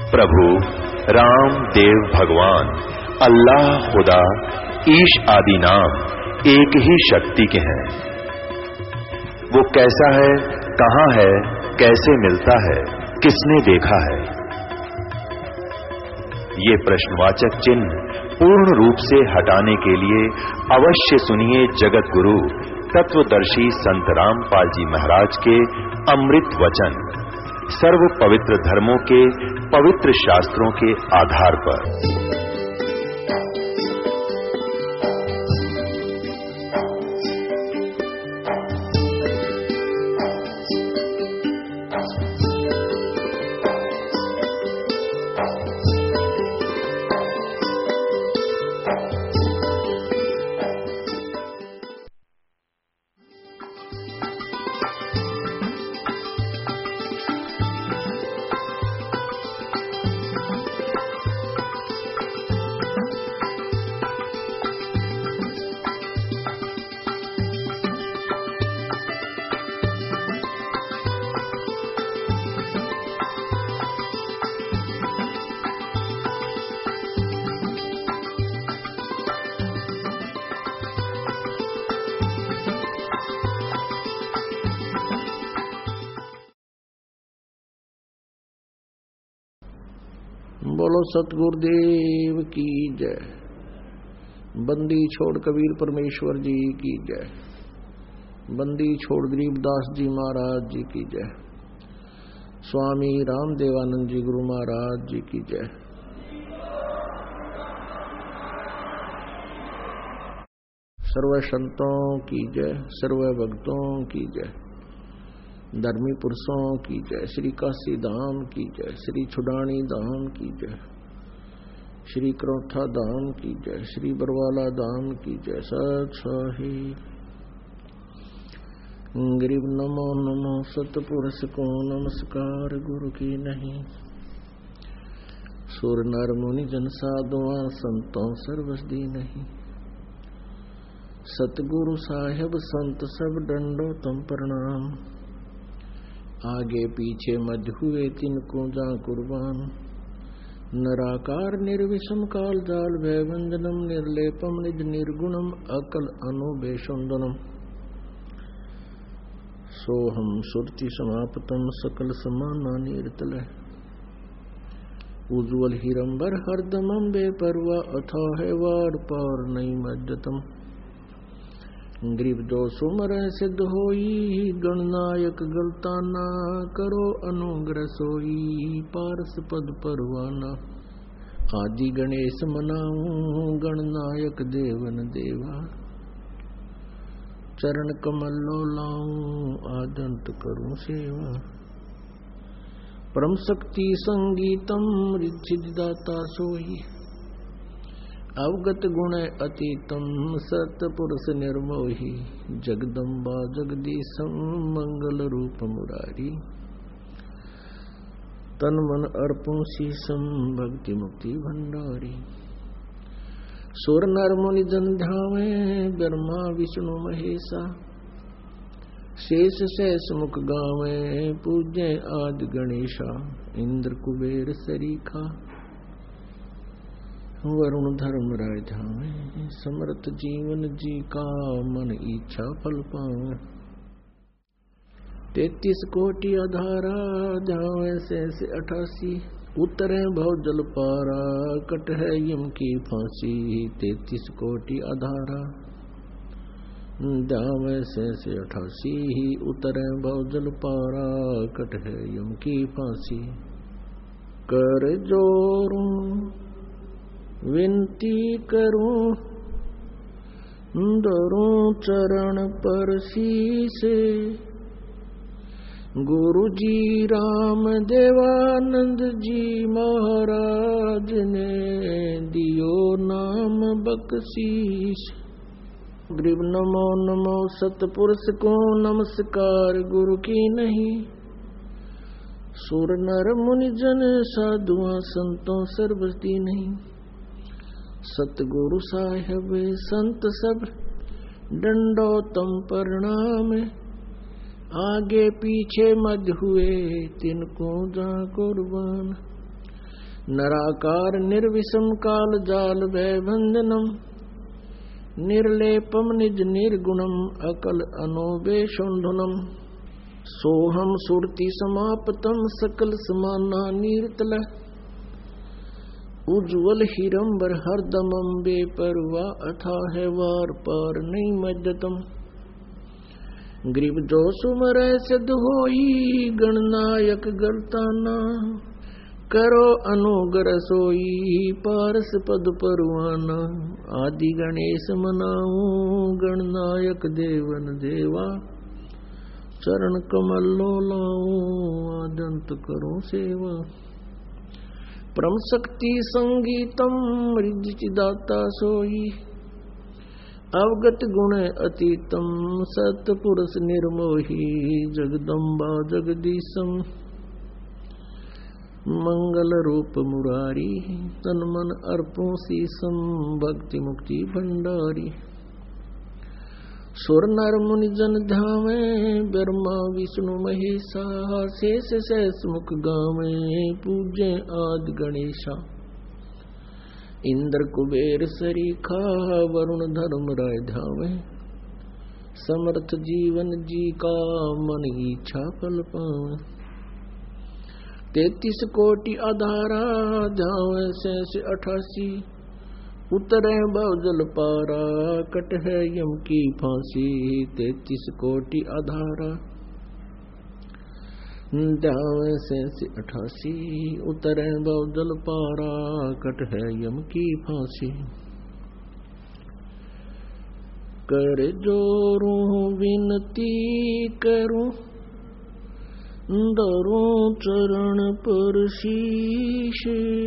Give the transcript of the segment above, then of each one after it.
प्रभु राम देव भगवान अल्लाह खुदा ईश आदि नाम एक ही शक्ति के हैं। वो कैसा है, कहां है, कैसे मिलता है, किसने देखा है? ये प्रश्नवाचक चिन्ह पूर्ण रूप से हटाने के लिए अवश्य सुनिए जगत गुरु तत्वदर्शी संत रामपाल जी महाराज के अमृत वचन, सर्व पवित्र धर्मों के पवित्र शास्त्रों के आधार पर। बोलो सतगुरुदेव की जय। बंदी छोड़ कबीर परमेश्वर जी की जय। बंदी छोड़ गरीबदास जी महाराज जी की जय। स्वामी रामदेवानंद जी गुरु महाराज जी की जय। सर्व संतों की जय, सर्व भक्तों की जय, धर्मी पुरुषों की जय, श्री काशी धाम की जय, श्री छुडानी धाम की जय, श्री क्रोथा धाम की जय, श्री बरवाला धाम की जय। सत साहिब गरीब नमो नमो सतपुरुष को नमस्कार गुरु की नहीं। सुर नर मुनि जन साधुआ संतों सर्वसदी नहीं। सतगुरु साहेब संत सब डंडो तम प्रणाम। आगे पीछे मध्य हुए तिनको जा कुर्बान। नराकार निर्विषम काल जाल भयभंजनम निर्लेपम निज निर्गुणम अकल अनुबेशुंदनम। सोहम सुरति समापतम सकल समाना निर्तल। उज्ज्वल हिरंबर हरदमम बेपरवा अथाह वार पार नहीं मज्जतम। गरीब जो सुमर सिद्ध होई गणनायक गलता ना करो अनुग्रह सोई पारस पद परवाना। आदि गणेश मनाऊं गणनायक देवन देवा। चरण कमल लो लाऊं आदंत करूं सेवा। परम शक्ति संगीतम रिद्धिदाता सोई। अवगत गुण अतीतम सतपुरुष निर्मोही। जगदम्बा जगदीशम मंगल रूप मुरारी। तन मन अर्पण शीसम भक्ति मुक्ति भंडारी। सुर नर मुनि जन ध्यावे ब्रह्मा विष्णु महेशा। शेष शेष मुख गावे पूज्य आदि गणेशा। इंद्र कुबेर सरीखा वरुण धर्म राय धावे। समर्थ जीवन जी का मन इच्छा फल पावे। 33 कोटि आधारा जावे से 88। उतरे भव जल पारा कट है यम की फांसी। 33 कोटि आधारा जावे से 88। उतरे भव जल पारा कट है यम की फांसी। कर जोरूं विनती करूं धरूं चरण पर शीसे। गुरु जी राम देवानंद जी महाराज ने दियो नाम बख्शीश। गरीब नमो नमो सतपुरुष को नमस्कार गुरु की नहीं। सुर नर मुनि जन साधुआ संतों सर्वसदी नहीं। सतगुरु साहेब संत सब दंडोतम प्रणाम। आगे पीछे मध्य हुए तिनको जा कुर्बान। नराकार निर्विषम काल जाल भयभंजनम निर्लेपम निज निर्गुणम अकल अनोवेशोन्धुनम सोहम सुरति समापतम सकल समाना नीरतल उज्ज्वल हिरंबर हरदमम बेपरवा अथा है वार पार नहीं मज्जतम ग्रीब जो सुमर सिद्ध होई गणनायक गलताना करो अनुग्र सोई पारस पद परवाना आदि गणेश मनाऊं गणनायक देवन देवा चरण कमल लो लाऊं आदंत करो सेवा परम शक्ति संगीतम रिजिदाता सोई अवगत गुण अतीतम सतपुरुष निर्मोही जगदम्बा जगदीशम मंगल रूप मुरारी तन मन अर्पों सीसम भक्ति मुक्ति भंडारी सुर नर मुनि जन ध्यावे ब्रह्मा विष्णु महेशा शेष शेष मुख गावे पूजे आदि गणेशा इंद्र कुबेर सरीखा वरुण धर्म राय ध्यावे समर्थ जीवन जी का मन इच्छा फल पावे 33 कोटि आधारा ध्यावे शेष 88 उतरे बहुजल पारा कट है यम की फांसी 33 कोटि आधारा ध्यावे शेष 88 उतरे बहुजल पारा कट है यम की फांसी कर जोरूं विनती करूं दरूं चरण पर शीश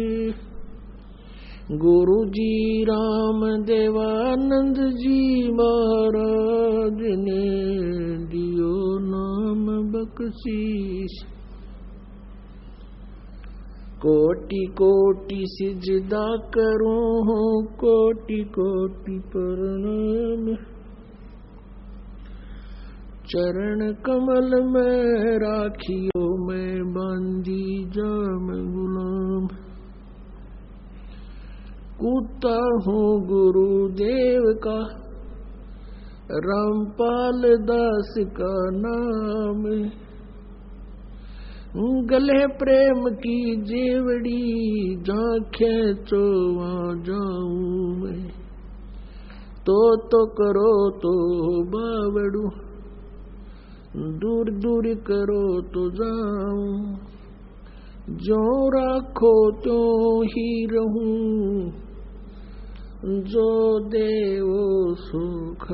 गुरु जी राम देवानंद जी महाराज ने दियो नाम बख्शीश कोटि कोटि सिजदा करूं कोटि कोटि प्रणाम चरण कमल में राखियो मैं बांधी जाम गुलाम कूदता हूँ गुरुदेव का रामपाल दास का नाम गले प्रेम की जेवड़ी झांखे चोवा जाऊं मैं तो करो तो बावड़ू दूर दूर करो तो जाऊं जो राखो तो ही रहूं जो देवो सुख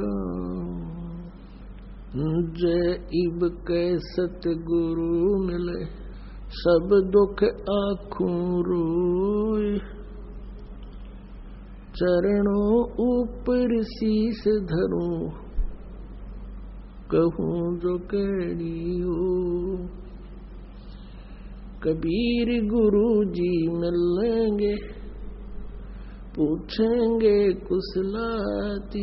जय इब के सतगुरु मिले सब दुख आँखों रोए चरणों ऊपर शीस धरूं कहूँ जो कहनी हो कबीर गुरु जी मिलेंगे पूछेंगे कुशलाती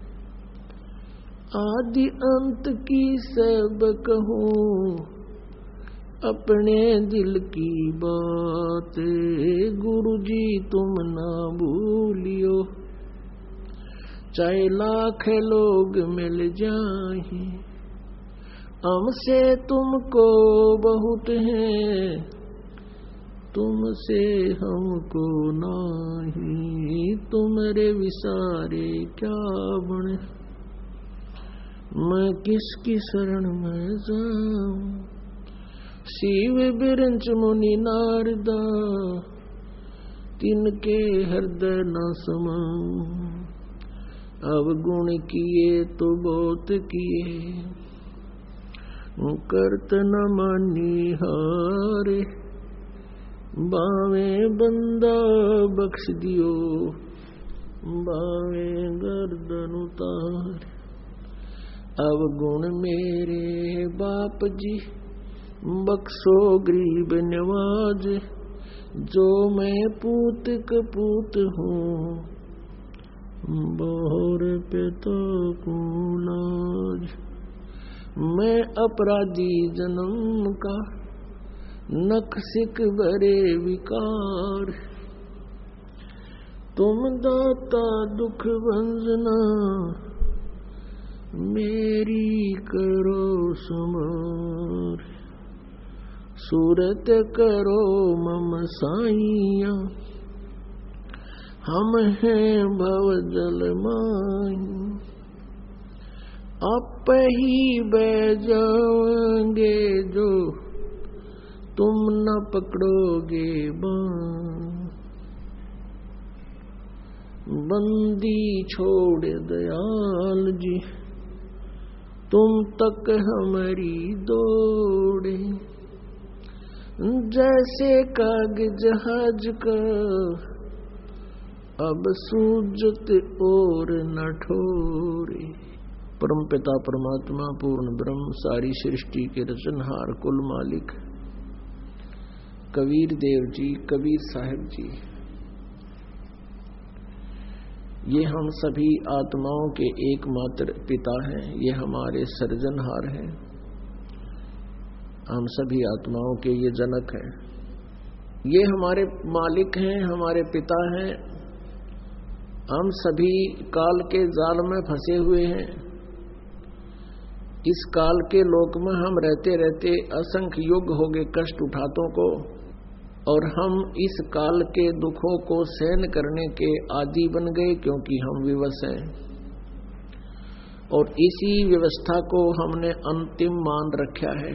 आदि अंत की सब कहूँ अपने दिल की बात गुरु जी तुम ना भूलियो चाहे लाख लोग मिल जाए हमसे तुमको बहुत है तुमसे हमको नहीं तुम्हारे विसारे क्या बने मैं किसकी शरण में जाऊं शिव बिरंच मुनि नारदा तिनके हृदय न समाऊं अवगुण किए तो बहुत किए करत न मानी हारे बावे बंदा बख्श दियो बावे गर्दन उतार अवगुण मेरे बाप जी बख्शो गरीब नवाज जो मैं पूत कपूत हूँ बोर पे तो कूलाज मैं अपराधी जन्म का नखसिक भरे विकार, तुम दाता दुख भंजना, मेरी करो समार। सूरत करो मम साइया, हम हैं भव जल माही। आप ही बह जाओगे जो तुम न पकड़ोगे बाण। बंदी छोड़ दयाल जी, तुम तक हमारी दौड़े। जैसे कागज जहाज का अब सूजत और न ठोरे। परम पिता परमात्मा पूर्ण ब्रह्म सारी सृष्टि के रचनहार कुल मालिक कबीर देव जी, कबीर साहिब जी, ये हम सभी आत्माओं के एकमात्र पिता हैं। ये हमारे सृजनहार हैं। हम सभी आत्माओं के ये जनक हैं। ये हमारे मालिक हैं, हमारे पिता हैं। हम सभी काल के जाल में फंसे हुए हैं। इस काल के लोक में हम रहते रहते असंख्य युग हो गए कष्ट उठातों को, और हम इस काल के दुखों को सहन करने के आदी बन गए, क्योंकि हम विवश हैं। और इसी व्यवस्था को हमने अंतिम मान रखा है।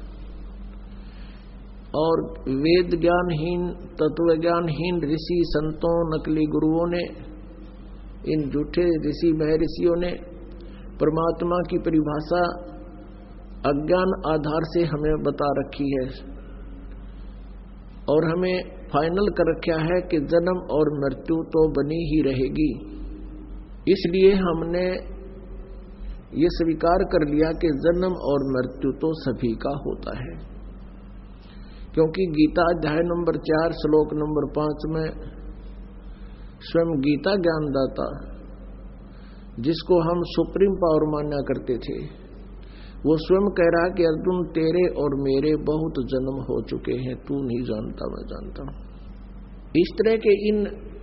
और वेद ज्ञानहीन, तत्व ज्ञानहीन ऋषि संतों, नकली गुरुओं ने, इन झूठे ऋषि महर्षियों ने परमात्मा की परिभाषा अज्ञान आधार से हमें बता रखी है, और हमें फाइनल कर रखा है कि जन्म और मृत्यु तो बनी ही रहेगी। इसलिए हमने ये स्वीकार कर लिया कि जन्म और मृत्यु तो सभी का होता है। क्योंकि गीता अध्याय नंबर 4 श्लोक नंबर 5 में स्वयं गीता ज्ञानदाता, जिसको हम सुप्रीम पावर माना करते थे, वो स्वयं कह रहा कि अर्जुन तेरे और मेरे बहुत जन्म हो चुके हैं, तू नहीं जानता मैं जानता हूं। इस तरह के इन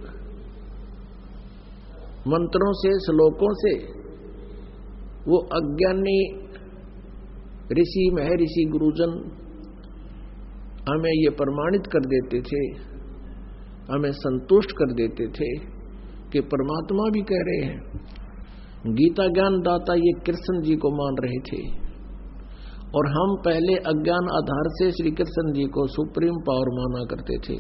मंत्रों से, श्लोकों से वो अज्ञानी ऋषि महर्षि गुरुजन हमें ये प्रमाणित कर देते थे, हमें संतुष्ट कर देते थे कि परमात्मा भी कह रहे हैं। गीता ज्ञान दाता ये कृष्ण जी को मान रहे थे, और हम पहले अज्ञान आधार से श्री कृष्ण जी को सुप्रीम पावर माना करते थे।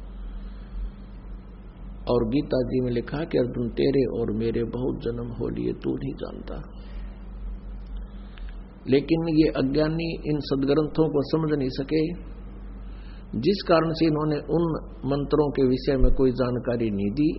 और गीता जी में लिखा कि अर्जुन तेरे और मेरे बहुत जन्म हो लिए, तू नहीं जानता। लेकिन ये अज्ञानी इन सदग्रंथों को समझ नहीं सके, जिस कारण से इन्होंने उन मंत्रों के विषय में कोई जानकारी नहीं दी,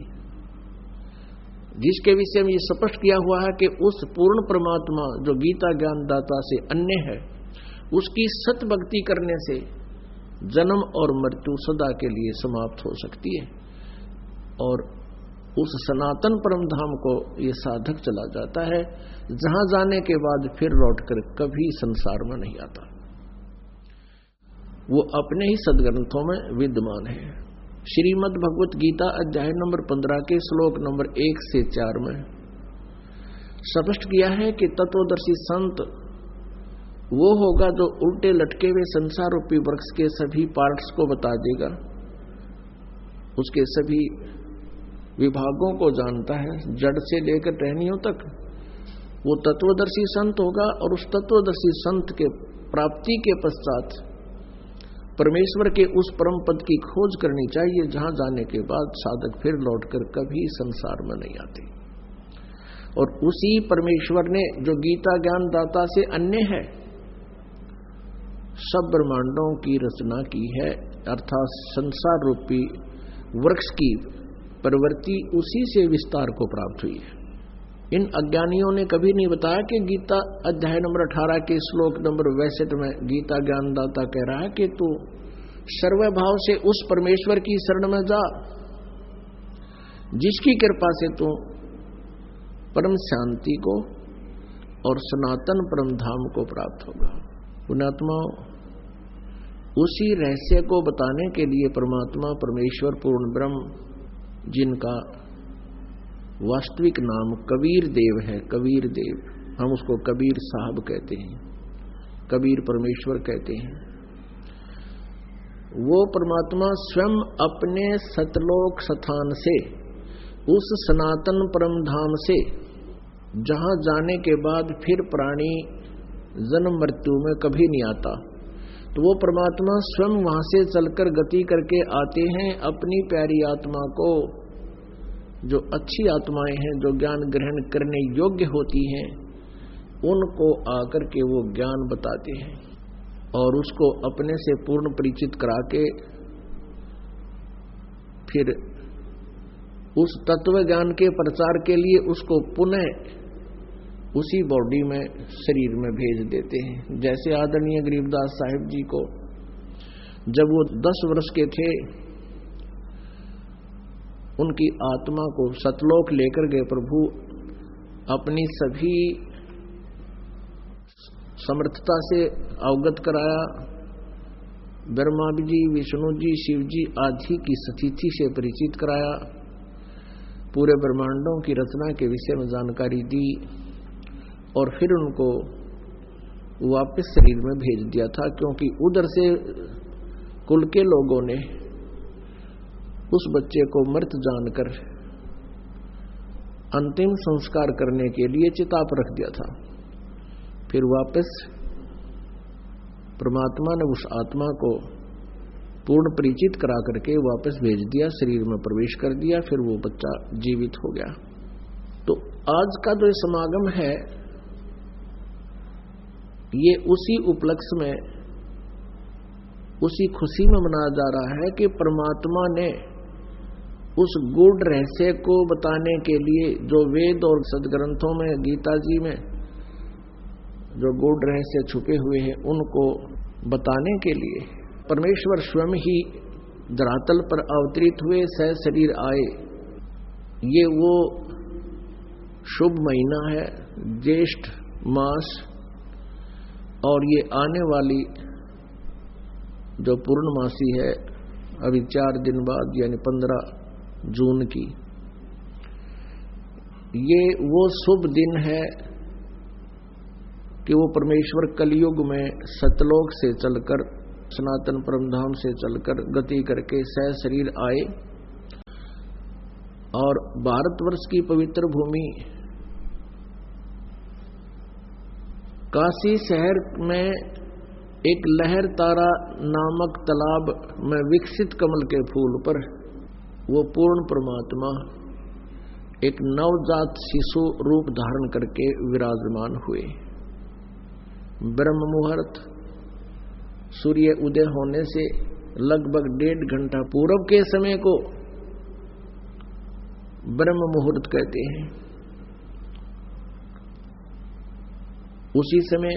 जिसके विषय में ये स्पष्ट किया हुआ है कि उस पूर्ण परमात्मा जो गीता ज्ञानदाता से अन्य है, उसकी सत भक्ति करने से जन्म और मृत्यु सदा के लिए समाप्त हो सकती है, और उस सनातन परम धाम को ये साधक चला जाता है, जहां जाने के बाद फिर लौटकर कभी संसार में नहीं आता। वो अपने ही सदग्रंथों में विद्यमान है। श्रीमद् भगवत गीता अध्याय नंबर 15 के श्लोक नंबर 1 से 4 में स्पष्ट किया है कि तत्वदर्शी संत वो होगा जो उल्टे लटके हुए संसार रूपी वृक्ष के सभी पार्ट्स को बता देगा, उसके सभी विभागों को जानता है, जड़ से लेकर टहनियों तक। वो तत्वदर्शी संत होगा, और उस तत्वदर्शी संत के प्राप्ति के पश्चात परमेश्वर के उस परम पद की खोज करनी चाहिए, जहां जाने के बाद साधक फिर लौटकर कभी संसार में नहीं आते। और उसी परमेश्वर ने जो गीता ज्ञान दाता से अन्य है, सब ब्रह्मांडों की रचना की है, अर्थात संसार रूपी वृक्ष की प्रवृत्ति उसी से विस्तार को प्राप्त हुई है। इन अज्ञानियों ने कभी नहीं बताया कि गीता अध्याय नंबर 18 के श्लोक नंबर 62 में गीता ज्ञानदाता कह रहा है कि तू सर्वभाव से उस परमेश्वर की शरण में जा, जिसकी कृपा से तू परम शांति को और सनातन परम धाम को प्राप्त होगा। पुण्यात्माओं, उसी रहस्य को बताने के लिए परमात्मा परमेश्वर पूर्ण ब्रह्म, जिनका वास्तविक नाम कबीर देव है, कबीर देव, हम उसको कबीर साहब कहते हैं, कबीर परमेश्वर कहते हैं, वो परमात्मा स्वयं अपने सतलोक स्थान से, उस सनातन परम धाम से, जहां जाने के बाद फिर प्राणी जन्म मृत्यु में कभी नहीं आता, तो वो परमात्मा स्वयं वहां से चलकर गति करके आते हैं अपनी प्यारी आत्मा को, जो अच्छी आत्माएं हैं, जो ज्ञान ग्रहण करने योग्य होती हैं, उनको आकर के वो ज्ञान बताते हैं और उसको अपने से पूर्ण परिचित करा के फिर उस तत्व ज्ञान के प्रचार के लिए उसको पुनः उसी बॉडी में, शरीर में भेज देते हैं। जैसे आदरणीय गरीबदास साहिब जी को जब वो 10 वर्ष के थे, उनकी आत्मा को सतलोक लेकर गए प्रभु, अपनी सभी समर्थता से अवगत कराया, ब्रह्मा जी, विष्णु जी, शिव जी आदि की स्थिति से परिचित कराया, पूरे ब्रह्मांडों की रचना के विषय में जानकारी दी और फिर उनको वापस शरीर में भेज दिया था, क्योंकि उधर से कुल के लोगों ने उस बच्चे को मृत जानकर अंतिम संस्कार करने के लिए चिता पर रख दिया था। फिर वापस परमात्मा ने उस आत्मा को पूर्ण परिचित करा करके वापस भेज दिया, शरीर में प्रवेश कर दिया, फिर वो बच्चा जीवित हो गया। तो आज का जो समागम है ये उसी उपलक्ष्य में, उसी खुशी में मनाया जा रहा है कि परमात्मा ने उस गूढ़ रहस्य को बताने के लिए, जो वेद और सदग्रंथों में, गीता जी में जो गूढ़ रहस्य छुपे हुए हैं, उनको बताने के लिए परमेश्वर स्वयं ही धरातल पर अवतरित हुए, सह शरीर आए। ये वो शुभ महीना है, ज्येष्ठ मास, और ये आने वाली जो पूर्णमासी है अभी 4 दिन बाद, यानी 15 जून की, ये वो शुभ दिन है कि वो परमेश्वर कलयुग में सतलोक से चलकर, सनातन परमधाम से चलकर गति करके सह शरीर आए और भारतवर्ष की पवित्र भूमि काशी शहर में एक लहर तारा नामक तालाब में विकसित कमल के फूल पर वो पूर्ण परमात्मा एक नवजात शिशु रूप धारण करके विराजमान हुए। ब्रह्म मुहूर्त, सूर्य उदय होने से लगभग 1.5 घंटा पूर्व के समय को ब्रह्म मुहूर्त कहते हैं। उसी समय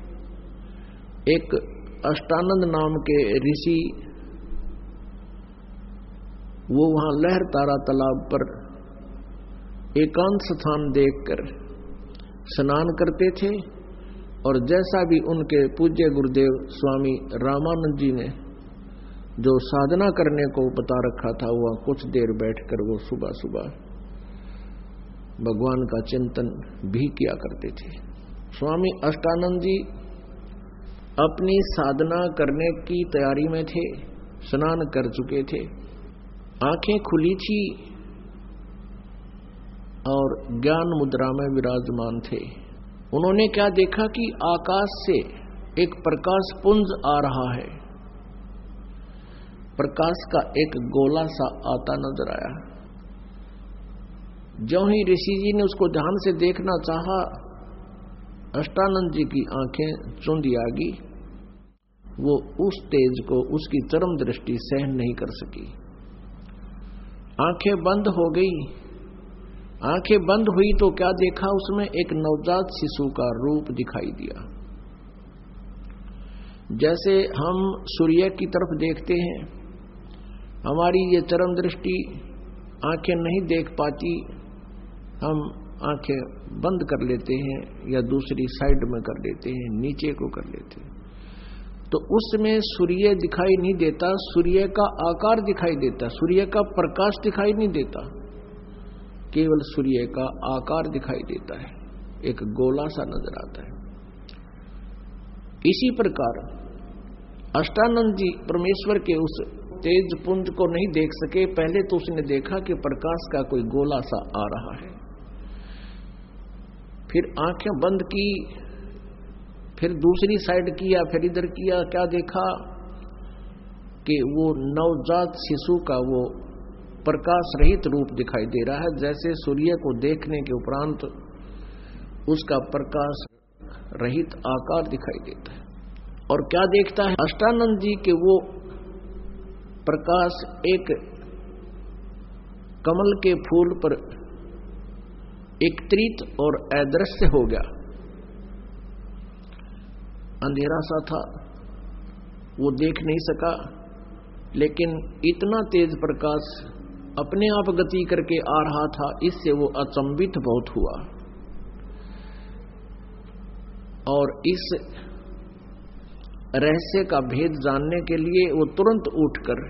एक अष्टानंद नाम के ऋषि, वो वहां लहर तारा तालाब पर एकांत स्थान देखकर स्नान करते थे और जैसा भी उनके पूज्य गुरुदेव स्वामी रामानंद जी ने जो साधना करने को बता रखा था, वह कुछ देर बैठकर वो सुबह सुबह भगवान का चिंतन भी किया करते थे। स्वामी अष्टानंद जी अपनी साधना करने की तैयारी में थे, स्नान कर चुके थे, आंखें खुली थी और ज्ञान मुद्रा में विराजमान थे। उन्होंने क्या देखा कि आकाश से एक प्रकाश पुंज आ रहा है, प्रकाश का एक गोला सा आता नजर आया। ज्यों ही ऋषि जी ने उसको ध्यान से देखना चाहा, अष्टानंद जी की आंखें चुंधी आ गई, वो उस तेज को, उसकी चरम दृष्टि सहन नहीं कर सकी, आंखें बंद हो गई। आंखें बंद हुई तो क्या देखा, उसमें एक नवजात शिशु का रूप दिखाई दिया। जैसे हम सूर्य की तरफ देखते हैं, हमारी ये चरम दृष्टि आंखें नहीं देख पाती, हम आंखें बंद कर लेते हैं या दूसरी साइड में कर लेते हैं, नीचे को कर लेते हैं। तो उसमें सूर्य दिखाई नहीं देता, सूर्य का आकार दिखाई देता, सूर्य का प्रकाश दिखाई नहीं देता, केवल सूर्य का आकार दिखाई देता है, एक गोला सा नजर आता है। इसी प्रकार अष्टानंद जी परमेश्वर के उस तेज पुंज को नहीं देख सके। पहले तो उसने देखा कि प्रकाश का कोई गोला सा आ रहा है, फिर आंखें बंद की, फिर दूसरी साइड किया, फिर इधर किया, क्या देखा कि वो नवजात शिशु का वो प्रकाश रहित रूप दिखाई दे रहा है, जैसे सूर्य को देखने के उपरांत उसका प्रकाश रहित आकार दिखाई देता है। और क्या देखता है अष्टानंद जी के वो प्रकाश एक कमल के फूल पर एकत्रित और अदृश्य हो गया। अंधेरा सा था, वो देख नहीं सका, लेकिन इतना तेज प्रकाश अपने आप गति करके आ रहा था, इससे वो अचंभित बहुत हुआ। और इस रहस्य का भेद जानने के लिए वो तुरंत उठकर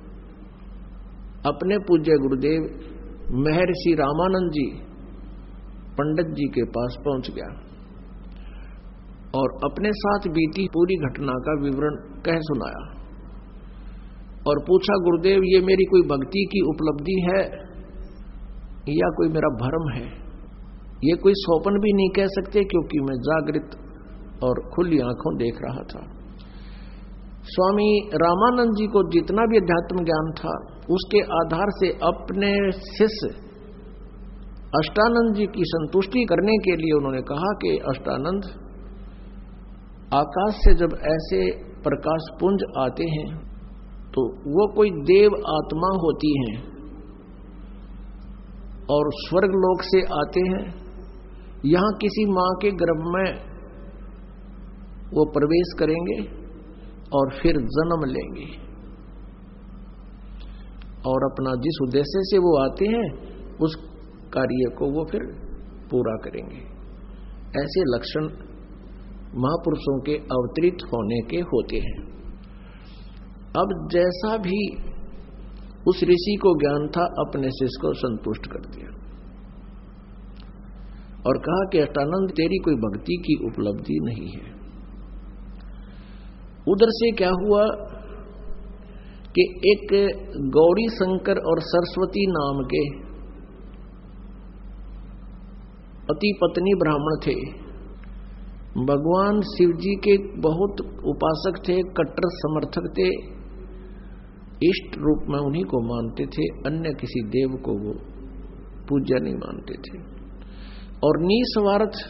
अपने पूज्य गुरुदेव महर्षि रामानंद जी पंडित जी के पास पहुंच गया और अपने साथ बीती पूरी घटना का विवरण कह सुनाया और पूछा, गुरुदेव ये मेरी कोई भक्ति की उपलब्धि है या कोई मेरा भ्रम है? ये कोई स्वप्न भी नहीं कह सकते, क्योंकि मैं जागृत और खुली आंखों देख रहा था। स्वामी रामानंद जी को जितना भी अध्यात्म ज्ञान था, उसके आधार से अपने शिष्य अष्टानंद जी की संतुष्टि करने के लिए उन्होंने कहा कि अष्टानंद, आकाश से जब ऐसे प्रकाश पुंज आते हैं तो वो कोई देव आत्मा होती हैं और स्वर्ग लोक से आते हैं, यहां किसी मां के गर्भ में वो प्रवेश करेंगे और फिर जन्म लेंगे और अपना जिस उद्देश्य से वो आते हैं उस कार्य को वो फिर पूरा करेंगे। ऐसे लक्षण महापुरुषों के अवतरित होने के होते हैं। अब जैसा भी उस ऋषि को ज्ञान था, अपने शिष्य को संतुष्ट कर दिया और कहा कि अष्टानंद, तेरी कोई भक्ति की उपलब्धि नहीं है। उधर से क्या हुआ कि एक गौरी शंकर और सरस्वती नाम के पति पत्नी ब्राह्मण थे। भगवान शिव जी के बहुत उपासक थे, कट्टर समर्थक थे, इष्ट रूप में उन्हीं को मानते थे, अन्य किसी देव को वो पूज्य नहीं मानते थे। और निस्वार्थ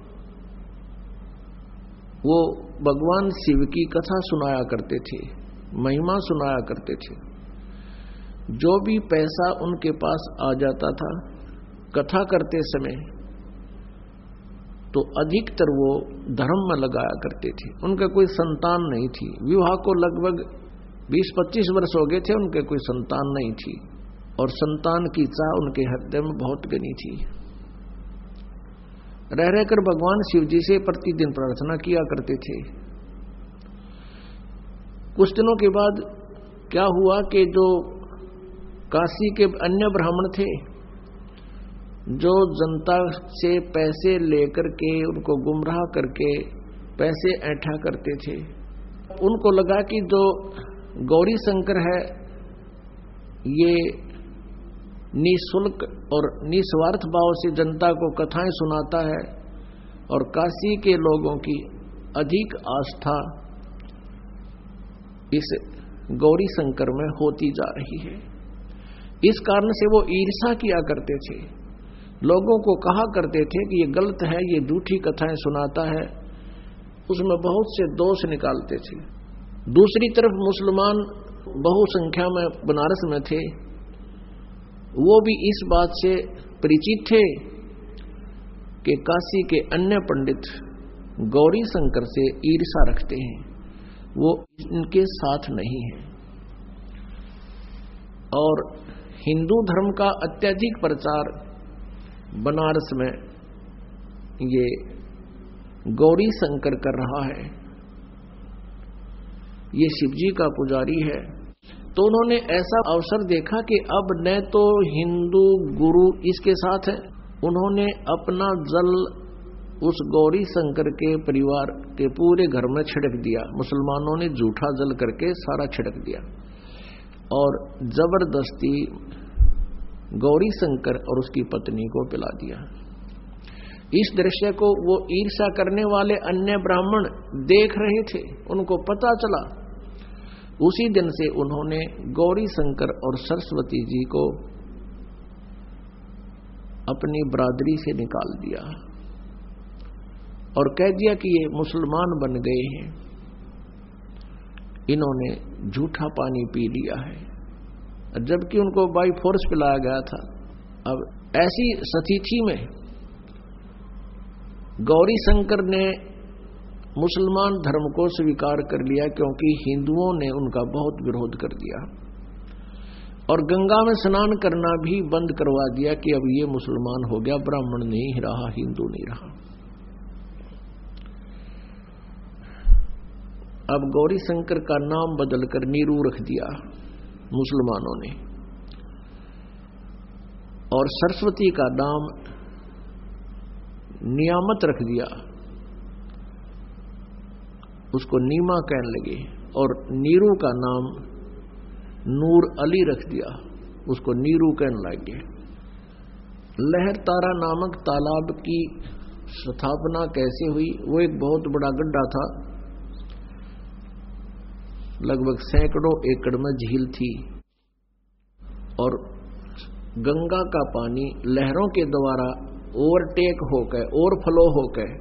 वो भगवान शिव की कथा सुनाया करते थे, महिमा सुनाया करते थे। जो भी पैसा उनके पास आ जाता था कथा करते समय, तो अधिकतर वो धर्म में लगाया करते थे। उनका कोई संतान नहीं थी, विवाह को लगभग 20-25 वर्ष हो गए थे, उनके कोई संतान नहीं थी और संतान की चाह उनके हृदय में बहुत घनी थी। रह रहकर भगवान शिव जी से प्रतिदिन प्रार्थना किया करते थे। कुछ दिनों के बाद क्या हुआ कि जो काशी के अन्य ब्राह्मण थे, जो जनता से पैसे लेकर के उनको गुमराह करके पैसे ऐंठा करते थे, उनको लगा कि जो गौरी शंकर है ये निःशुल्क और निस्वार्थ भाव से जनता को कथाएं सुनाता है और काशी के लोगों की अधिक आस्था इस गौरी शंकर में होती जा रही है। इस कारण से वो ईर्ष्या किया करते थे, लोगों को कहा करते थे कि ये गलत है, ये झूठी कथाएं सुनाता है, उसमें बहुत से दोष निकालते थे। दूसरी तरफ मुसलमान बहुसंख्या में बनारस में थे, वो भी इस बात से परिचित थे कि काशी के अन्य पंडित गौरी शंकर से ईर्ष्या रखते हैं, वो इनके साथ नहीं है। और हिंदू धर्म का अत्यधिक प्रचार बनारस में ये गौरी शंकर कर रहा है। ये शिव जी का पुजारी है। तो उन्होंने ऐसा अवसर देखा कि अब न तो हिंदू गुरु इसके साथ है, उन्होंने अपना जल उस गौरी शंकर के परिवार के पूरे घर में छिड़क दिया। मुसलमानों ने झूठा जल करके सारा छिड़क दिया और जबरदस्ती गौरी शंकर और उसकी पत्नी को पिला दिया। इस दृश्य को वो ईर्ष्या करने वाले अन्य ब्राह्मण देख रहे थे, उनको पता चला। उसी दिन से उन्होंने गौरी शंकर और सरस्वती जी को अपनी बरादरी से निकाल दिया और कह दिया कि ये मुसलमान बन गए हैं, इन्होंने झूठा पानी पी लिया है, जबकि उनको बाई फोर्स पिलाया गया था। अब ऐसी स्थिति में गौरी शंकर ने मुसलमान धर्म को स्वीकार कर लिया, क्योंकि हिंदुओं ने उनका बहुत विरोध कर दिया और गंगा में स्नान करना भी बंद करवा दिया कि अब ये मुसलमान हो गया, ब्राह्मण नहीं रहा, हिंदू नहीं रहा। अब गौरी शंकर का नाम बदलकर नीरू रख दिया मुसलमानों ने और सरस्वती का नाम नियामत रख दिया, उसको नीमा कहने लगे, और नीरू का नाम नूर अली रख दिया, उसको नीरू कहने लगे। लहर तारा नामक तालाब की स्थापना कैसे हुई? वो एक बहुत बड़ा गड्ढा था, लगभग सैकड़ों एकड़ में झील थी और गंगा का पानी लहरों के द्वारा ओवरटेक होकर, ओवरफ्लो होकर,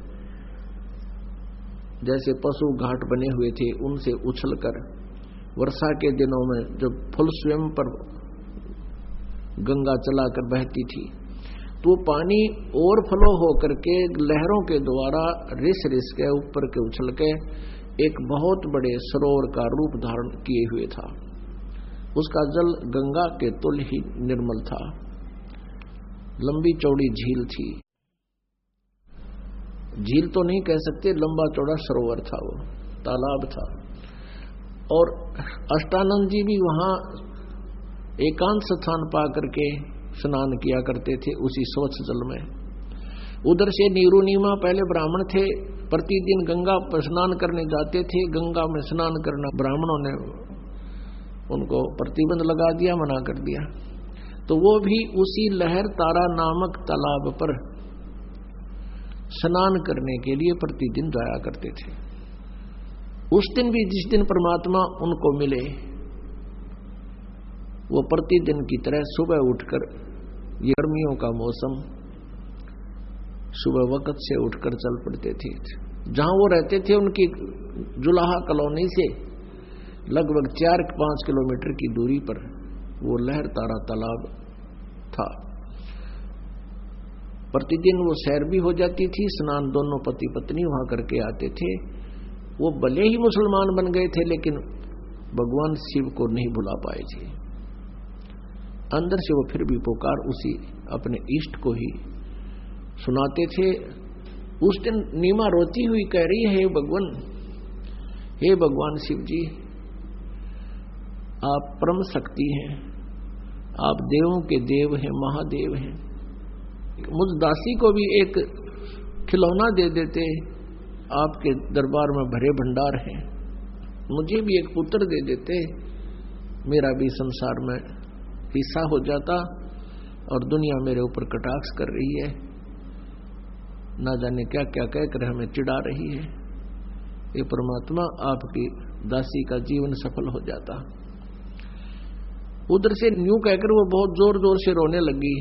जैसे पशु घाट बने हुए थे उनसे उछलकर वर्षा के दिनों में जब फुल स्वयं पर गंगा चलाकर बहती थी, तो पानी ओवरफ्लो होकर के लहरों के द्वारा रिस रिस के ऊपर के उछल के एक बहुत बड़े सरोवर का रूप धारण किए हुए था। उसका जल गंगा के तुल्य ही निर्मल था, लंबी चौड़ी झील थी। झील तो नहीं कह सकते, लंबा चौड़ा सरोवर था, वो तालाब था। और अष्टानंद जी भी वहां एकांत स्थान पा करके स्नान किया करते थे उसी स्वच्छ जल में। उधर से नीरू नीमा पहले ब्राह्मण थे, प्रतिदिन गंगा पर स्नान करने जाते थे। गंगा में स्नान करना ब्राह्मणों ने उनको प्रतिबंध लगा दिया, मना कर दिया। तो वो भी उसी लहर तारा नामक तालाब पर स्नान करने के लिए प्रतिदिन जाया करते थे। उस दिन भी जिस दिन परमात्मा उनको मिले, वो प्रतिदिन की तरह सुबह उठकर, ये गर्मियों का मौसम, सुबह वक्त से उठकर चल पड़ते थे। जहां वो रहते थे उनकी जुलाहा कॉलोनी से लगभग 4-5 किलोमीटर की दूरी पर वो लहर तारा तालाब था। प्रतिदिन वो सैर भी हो जाती थी, स्नान दोनों पति पत्नी वहां करके आते थे। वो भले ही मुसलमान बन गए थे, लेकिन भगवान शिव को नहीं भुला पाए थे। अंदर से वो फिर भी पुकार उसी अपने इष्ट को ही सुनाते थे। उस दिन नीमा रोती हुई कह रही है, हे भगवान शिव जी, आप परम शक्ति हैं, आप देवों के देव हैं, महादेव हैं। मुझ दासी को भी एक खिलौना दे देते, आपके दरबार में भरे भंडार हैं। मुझे भी एक पुत्र दे देते, मेरा भी संसार में हिस्सा हो जाता। और दुनिया मेरे ऊपर कटाक्ष कर रही है, ना जाने क्या क्या कहकर हमें चिढ़ा रही है। ये परमात्मा, आपकी दासी का जीवन सफल हो जाता। उधर से न्यू कहकर वो बहुत जोर जोर से रोने लगी,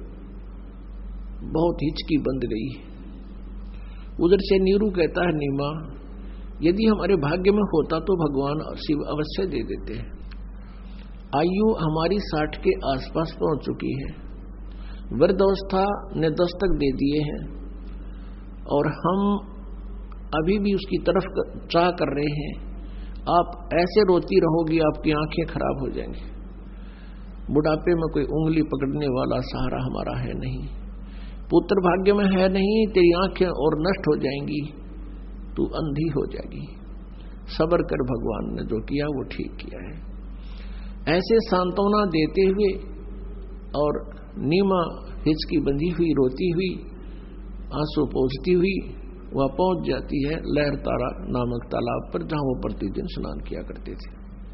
बहुत हिचकी बंद गई। उधर से नीरू कहता है, नीमा, यदि हमारे भाग्य में होता तो भगवान शिव अवश्य दे देते। आयु हमारी 60 के आसपास पहुंच चुकी है, वृद्धावस्था ने दस्तक दे दिए हैं और हम अभी भी उसकी तरफ चाह कर रहे हैं। आप ऐसे रोती रहोगी, आपकी आंखें खराब हो जाएंगी। बुढ़ापे में कोई उंगली पकड़ने वाला सहारा हमारा है नहीं, पुत्र भाग्य में है नहीं, तेरी आंखें और नष्ट हो जाएंगी, तू अंधी हो जाएगी। सब्र कर, भगवान ने जो किया वो ठीक किया है। ऐसे सांत्वना देते हुए और नीमा हिचकी बंधी हुई रोती हुई आंसू पोंछती हुई वह पहुंच जाती है लहर तारा नामक तालाब पर, जहां वो प्रतिदिन स्नान किया करते थे।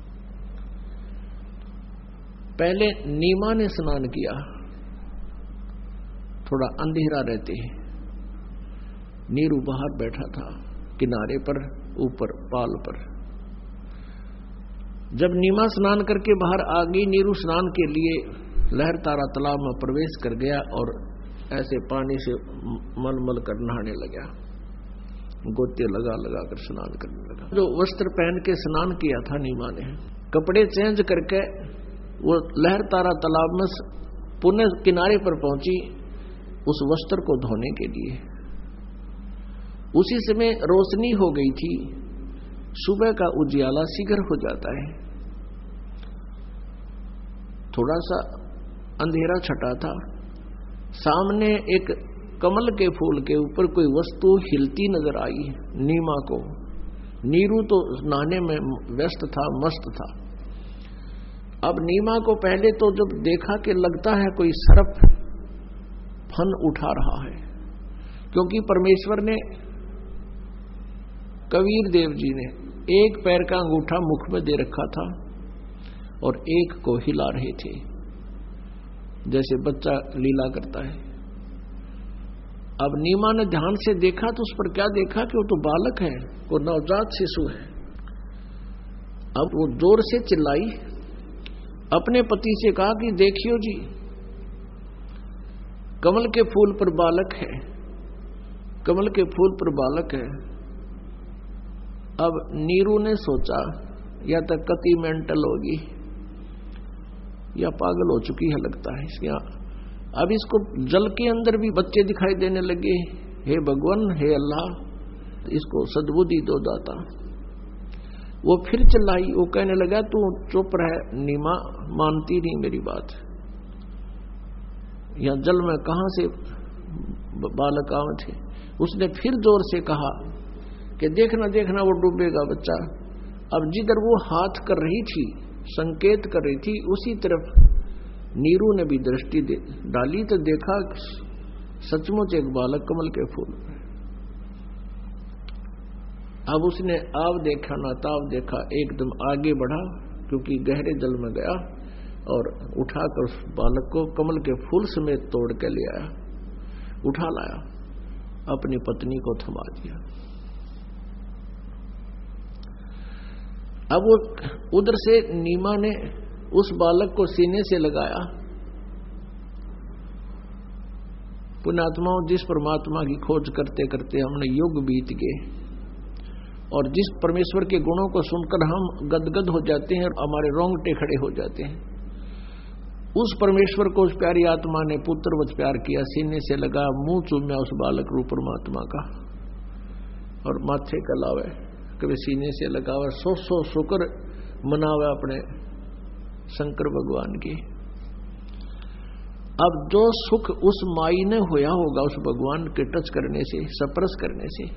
पहले नीमा ने स्नान किया, थोड़ा अंधेरा रहते ही नीरू बाहर बैठा था किनारे पर, ऊपर पाल पर। जब नीमा स्नान करके बाहर आ गई, नीरू स्नान के लिए लहर तारा तालाब में प्रवेश कर गया और ऐसे पानी से मलमल कर नहाने लगा, गोते लगा लगा कर स्नान करने लगा। जो वस्त्र पहन के स्नान किया था नीमा ने, कपड़े चेंज करके वो लहर तारा तालाब में पुनः किनारे पर पहुंची उस वस्त्र को धोने के लिए। उसी समय रोशनी हो गई थी, सुबह का उजियाला शीघ्र हो जाता है। थोड़ा सा अंधेरा छटा था, सामने एक कमल के फूल के ऊपर कोई वस्तु हिलती नजर आई नीमा को। नीरू तो नहाने में व्यस्त था, मस्त था। अब नीमा को पहले तो जब देखा कि लगता है कोई सर्प फन उठा रहा है, क्योंकि परमेश्वर ने, कबीर देव जी ने एक पैर का अंगूठा मुख में दे रखा था और एक को हिला रहे थे, जैसे बच्चा लीला करता है। अब नीमा ने ध्यान से देखा तो उस पर क्या देखा कि वो तो बालक है, वो नवजात शिशु है। अब वो जोर से चिल्लाई, अपने पति से कहा कि देखियो जी, कमल के फूल पर बालक है, कमल के फूल पर बालक है। अब नीरू ने सोचा या तो कति मेंटल होगी या पागल हो चुकी है लगता है इसके। अब इसको जल के अंदर भी बच्चे दिखाई देने लगे। हे भगवान, हे अल्लाह, इसको सद्बुद्धि दो दाता। वो फिर चिल्लाई, वो कहने लगा तू चुप रह नीमा, मानती नहीं मेरी बात। या जल में कहां से बालक आए थे। उसने फिर जोर से कहा कि देखना देखना वो डूबेगा बच्चा। अब जिधर वो हाथ कर रही थी, संकेत कर रही थी, उसी तरफ नीरू ने भी दृष्टि डाली तो देखा सचमुच एक बालक कमल के फूल। अब उसने आव देखा ना ताव देखा, एकदम आगे बढ़ा क्योंकि गहरे जल में गया और उठाकर उस बालक को कमल के फूल समेत तोड़ के ले आया, उठा लाया, अपनी पत्नी को थमा दिया। अब वो उधर से नीमा ने उस बालक को सीने से लगाया। पुण्यात्माओं, जिस परमात्मा की खोज करते करते हमने युग बीत गए और जिस परमेश्वर के गुणों को सुनकर हम गदगद हो जाते हैं और हमारे रोंगटे खड़े हो जाते हैं, उस परमेश्वर को उस प्यारी आत्मा ने पुत्रवत प्यार किया, सीने से लगा, मुंह चूम्या उस बालक रूप परमात्मा का और माथे का लावे, कभी सीने से लगावे, सौ शुक्र मनावे अपने शंकर भगवान की। अब जो सुख उस माई ने होया होगा उस भगवान के टच करने से, स्पर्श करने से,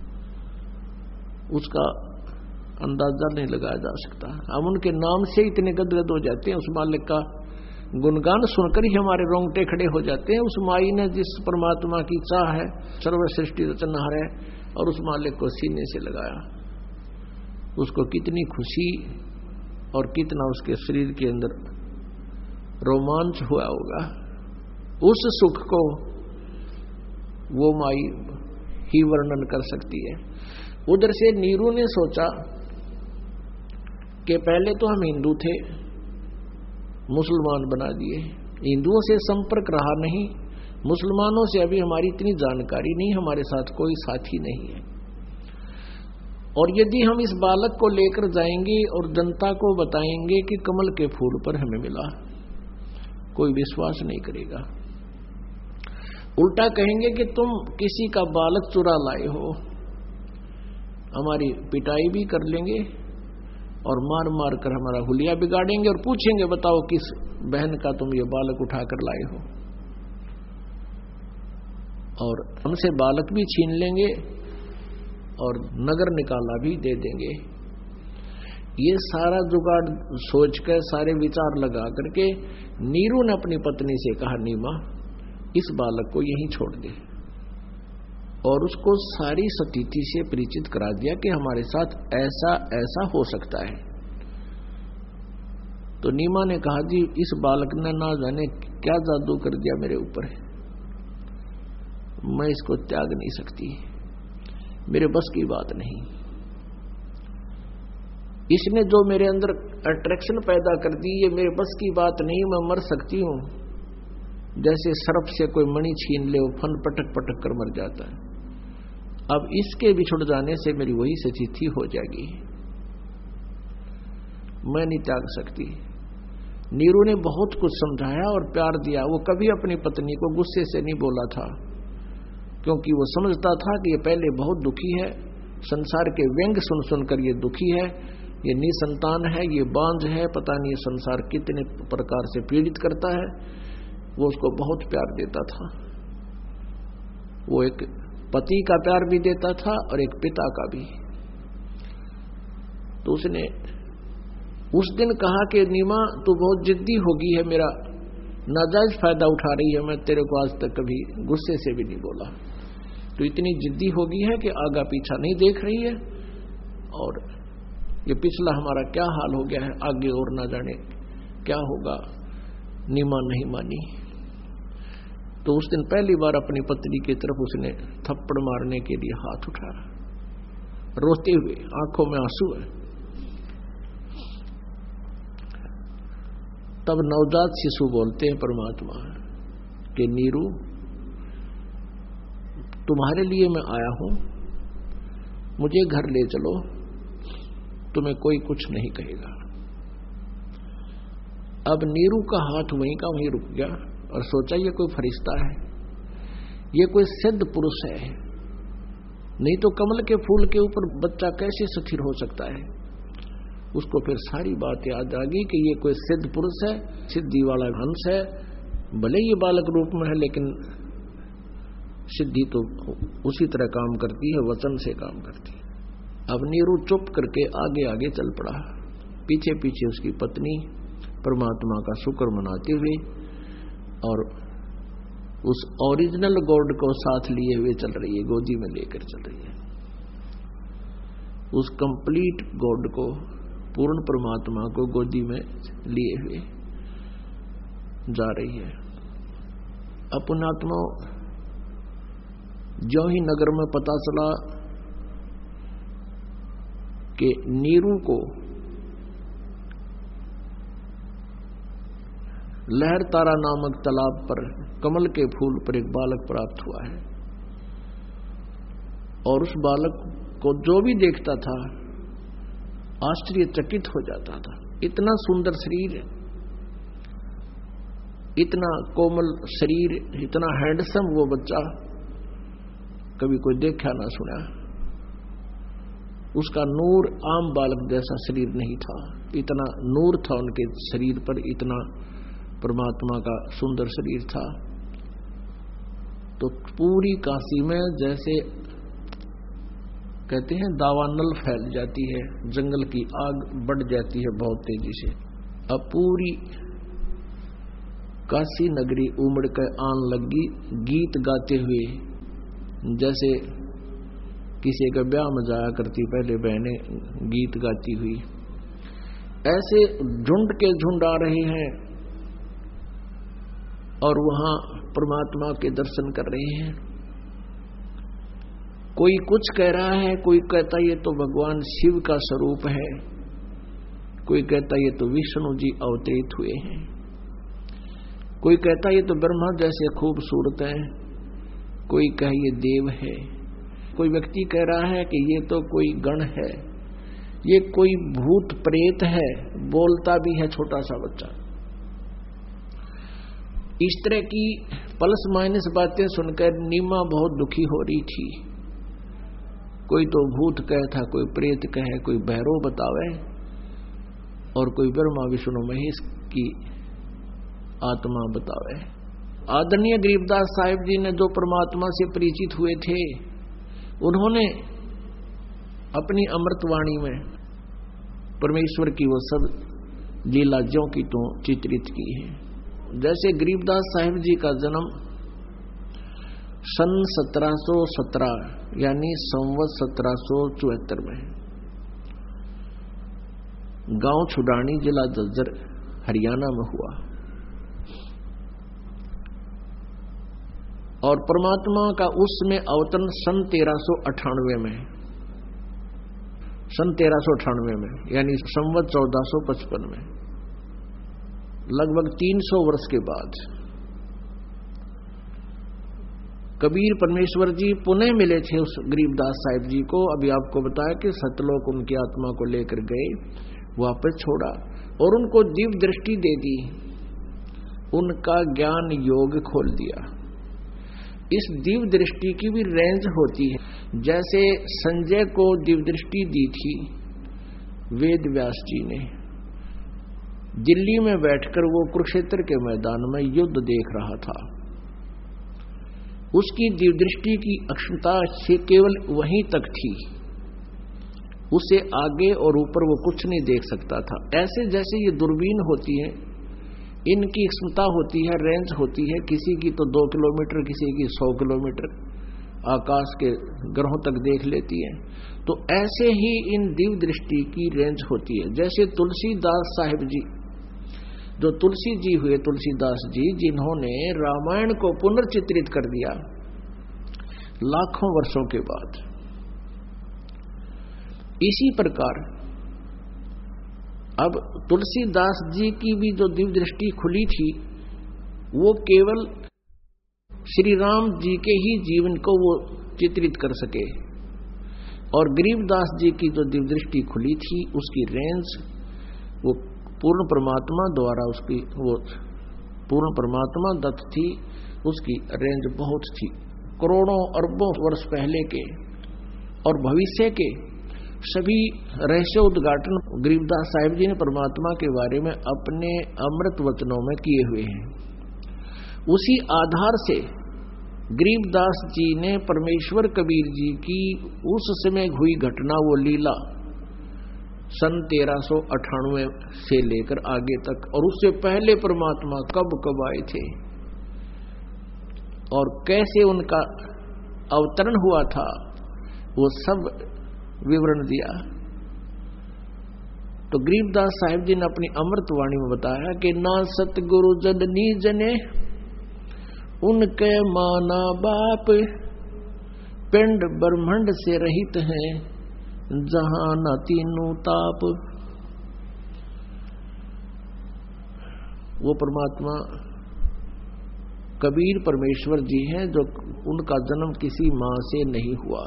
उसका अंदाजा नहीं लगाया जा सकता। हम उनके नाम से इतने गदगद हो जाते हैं, उस मालिक का गुणगान सुनकर ही हमारे रोंगटे खड़े हो जाते हैं। उस माई ने जिस परमात्मा की चाह है, सर्व सृष्टि रचनहार है, और उस मालिक को सीने से लगाया, उसको कितनी खुशी और कितना उसके शरीर के अंदर रोमांच हुआ होगा। उस सुख को वो माई ही वर्णन कर सकती है। उधर से नीरू ने सोचा कि पहले तो हम हिंदू थे, मुसलमान बना दिए, हिंदुओं से संपर्क रहा नहीं, मुसलमानों से अभी हमारी इतनी जानकारी नहीं, हमारे साथ कोई साथी नहीं है। और यदि हम इस बालक को लेकर जाएंगे और जनता को बताएंगे कि कमल के फूल पर हमें मिला, कोई विश्वास नहीं करेगा। उल्टा कहेंगे कि तुम किसी का बालक चुरा लाए हो, हमारी पिटाई भी कर लेंगे और मार मार कर हमारा हुलिया बिगाड़ेंगे और पूछेंगे बताओ किस बहन का तुम ये बालक उठा कर लाए हो, और हमसे बालक भी छीन लेंगे और नगर निकाला भी दे देंगे। ये सारा जुगाड़ सोच कर, सारे विचार लगा करके नीरू ने अपनी पत्नी से कहा, नीमा इस बालक को यहीं छोड़ दे, और उसको सारी स्थिति से परिचित करा दिया कि हमारे साथ ऐसा ऐसा हो सकता है। तो नीमा ने कहा, जी इस बालक ने ना जाने क्या जादू कर दिया मेरे ऊपर, मैं इसको त्याग नहीं सकती, मेरे बस की बात नहीं। इसने जो मेरे अंदर अट्रैक्शन पैदा कर दी, ये मेरे बस की बात नहीं, मैं मर सकती हूं। जैसे सर्प से कोई मणि छीन ले, वो फन पटक पटक कर मर जाता है। अब इसके बिछुड़ जाने से मेरी वही स्थिति हो जाएगी, मैं नहीं त्याग सकती। नीरू ने बहुत कुछ समझाया और प्यार दिया। वो कभी अपनी पत्नी को गुस्से से नहीं बोला था, क्योंकि वो समझता था कि ये पहले बहुत दुखी है, संसार के व्यंग सुन सुनकर ये दुखी है, ये निसंतान है, ये बांझ है, पता नहीं ये संसार कितने प्रकार से पीड़ित करता है। वो उसको बहुत प्यार देता था। वो एक पति का प्यार भी देता था और एक पिता का भी। तो उसने उस दिन कहा कि नीमा तू बहुत जिद्दी हो गई है, मेरा नाजायज फायदा उठा रही है, मैं तेरे को आज तक कभी गुस्से से भी नहीं बोला, तो इतनी जिद्दी हो गई है कि आगा पीछा नहीं देख रही है, और ये पिछला हमारा क्या हाल हो गया है, आगे और ना जाने क्या होगा। नीमा नहीं मानी। तो उस दिन पहली बार अपनी पत्नी की तरफ उसने थप्पड़ मारने के लिए हाथ उठाया, रोते हुए, आंखों में आंसू है। तब नवजात शिशु बोलते हैं परमात्मा कि नीरू तुम्हारे लिए मैं आया हूं, मुझे घर ले चलो, तुम्हें कोई कुछ नहीं कहेगा। अब नीरू का हाथ वहीं का वहीं रुक गया और सोचा ये कोई फरिश्ता है, ये कोई सिद्ध पुरुष है, नहीं तो कमल के फूल के ऊपर बच्चा कैसे स्थिर हो सकता है। उसको फिर सारी बात याद आ गई कि ये कोई सिद्ध पुरुष है, सिद्धि वाला हंस है, भले ये बालक रूप में है लेकिन सिद्धि तो उसी तरह काम करती है, वचन से काम करती है। अब नीरू चुप करके आगे आगे चल पड़ा, पीछे पीछे उसकी पत्नी परमात्मा का शुक्र मनाते हुए और उस ओरिजिनल गॉड को साथ लिए हुए चल रही है, गोदी में लेकर चल रही है। उस कंप्लीट गॉड को, पूर्ण परमात्मा को गोदी में लिए हुए जा रही है। अपनात्मा जो ही नगर में पता चला कि नीरू को लहर तारा नामक तालाब पर कमल के फूल पर एक बालक प्राप्त हुआ है, और उस बालक को जो भी देखता था आश्चर्यचकित हो जाता था। इतना सुंदर शरीर, इतना कोमल शरीर, इतना हैंडसम वो बच्चा कभी कोई देखा ना सुना। उसका नूर आम बालक जैसा शरीर नहीं था, इतना नूर था उनके शरीर पर, इतना परमात्मा का सुंदर शरीर था। तो पूरी काशी में जैसे कहते हैं दावानल फैल जाती है, जंगल की आग बढ़ जाती है बहुत तेजी से। अब पूरी काशी नगरी उमड़ कर आन लगी, गीत गाते हुए, जैसे किसी का ब्याह में जाया करती पहले बहनें गीत गाती हुई, ऐसे झुंड के झुंड आ रहे हैं और वहां परमात्मा के दर्शन कर रहे हैं। कोई कुछ कह रहा है, कोई कहता ये तो भगवान शिव का स्वरूप है, कोई कहता ये तो विष्णु जी अवतरित हुए हैं, कोई कहता ये तो ब्रह्मा जैसे खूबसूरत है, कोई कहे ये देव है, कोई व्यक्ति कह रहा है कि ये तो कोई गण है, ये कोई भूत प्रेत है, बोलता भी है छोटा सा बच्चा। इस तरह की प्लस माइनस बातें सुनकर नीमा बहुत दुखी हो रही थी। कोई तो भूत कहे था, कोई प्रेत कहे, कोई भैरव बतावे, और कोई ब्रह्मा विष्णु महेश की आत्मा बतावे। आदरणीय गरीबदास साहिब जी ने जो परमात्मा से परिचित हुए थे, उन्होंने अपनी अमृतवाणी में परमेश्वर की वो सब लीला ज्यों की तो चित्रित की है। जैसे गरीबदास साहिब जी का जन्म सन 1717 यानी संवत 1774 में गांव छुडानी जिला झज्जर हरियाणा में हुआ और परमात्मा का उसमें अवतरण सन 1398 में, सन 1398 में यानी संवत 1455 में, लगभग 300 वर्ष के बाद कबीर परमेश्वर जी पुनः मिले थे उस गरीबदास साहिब जी को। अभी आपको बताया कि सतलोक उनकी आत्मा को लेकर गए, वापस छोड़ा और उनको दिव्य दृष्टि दे दी, उनका ज्ञान योग खोल दिया। इस दिव्य दृष्टि की भी रेंज होती है। जैसे संजय को दिव्य दृष्टि दी थी वेद व्यास जी ने, दिल्ली में बैठकर वो कुरुक्षेत्र के मैदान में युद्ध देख रहा था, उसकी दिव्य दृष्टि की अक्षमता से केवल वहीं तक थी, उसे आगे और ऊपर वो कुछ नहीं देख सकता था। ऐसे जैसे ये दूरबीन होती है, इनकी क्षमता होती है, रेंज होती है, किसी की तो 2 किलोमीटर, किसी की 100 किलोमीटर आकाश के ग्रहों तक देख लेती है। तो ऐसे ही इन दिव्य दृष्टि की रेंज होती है। जैसे तुलसीदास साहिब जी, जो तुलसी जी हुए, तुलसीदास जी जिन्होंने रामायण को पुनर्चित्रित कर दिया लाखों वर्षों के बाद, इसी प्रकार अब तुलसीदास जी की भी जो दिव्य दृष्टि खुली थी वो केवल श्री राम जी के ही जीवन को वो चित्रित कर सके, और गरीबदास जी की जो दिव्य दृष्टि खुली थी उसकी रेंज वो पूर्ण परमात्मा द्वारा, उसकी वो पूर्ण परमात्मा दत्त थी, उसकी रेंज बहुत थी। करोड़ों अरबों वर्ष पहले के और भविष्य के सभी रहस्य उद्घाटन गरीबदास साहिब जी ने परमात्मा के बारे में अपने अमृत वचनों में किए हुए हैं। उसी आधार से गरीबदास जी ने परमेश्वर कबीर जी की उस समय हुई घटना, वो लीला सन 1398 से लेकर आगे तक, और उससे पहले परमात्मा कब कब आए थे और कैसे उनका अवतरण हुआ था, वो सब विवरण दिया। तो गरीबदास साहिब जी ने अपनी अमृत वाणी में बताया कि ना सतगुरु जदनी जने उनके माना बाप, पिंड ब्रह्मांड से रहित हैं जहां न तीनों ताप। वो परमात्मा कबीर परमेश्वर जी हैं जो उनका जन्म किसी मां से नहीं हुआ।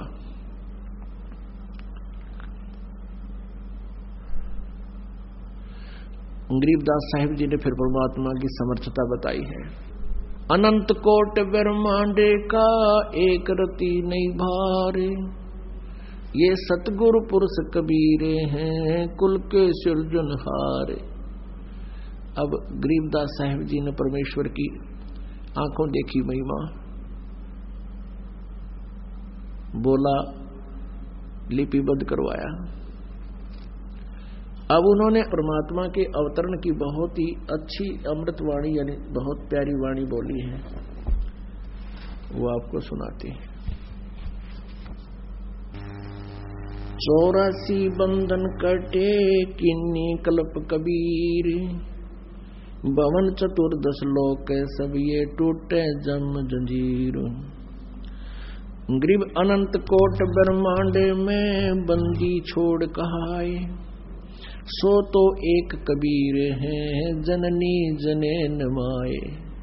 गरीबदास साहिब जी ने फिर परमात्मा की समर्थता बताई है। अनंत कोट ब्रह्मांड का एक रति नहीं भारे, ये सतगुरु पुरुष कबीरे हैं कुल के सृजनहारे। अब गरीबदास साहिब जी ने परमेश्वर की आंखों देखी महिमा, बोला, लिपिबद्ध करवाया। अब उन्होंने परमात्मा के अवतरण की बहुत ही अच्छी अमृत वाणी यानी बहुत प्यारी वाणी बोली है, वो आपको सुनाते हैं। 84 बंधन कटे किन्नी कल्प कबीर, भवन चतुर्दश लोक सब ये टूटे जम जंजीर। गरीब अनंत कोट ब्रह्मांड में बंदी छोड़ कहाए, सो तो एक कबीर है जननी जनेन माए।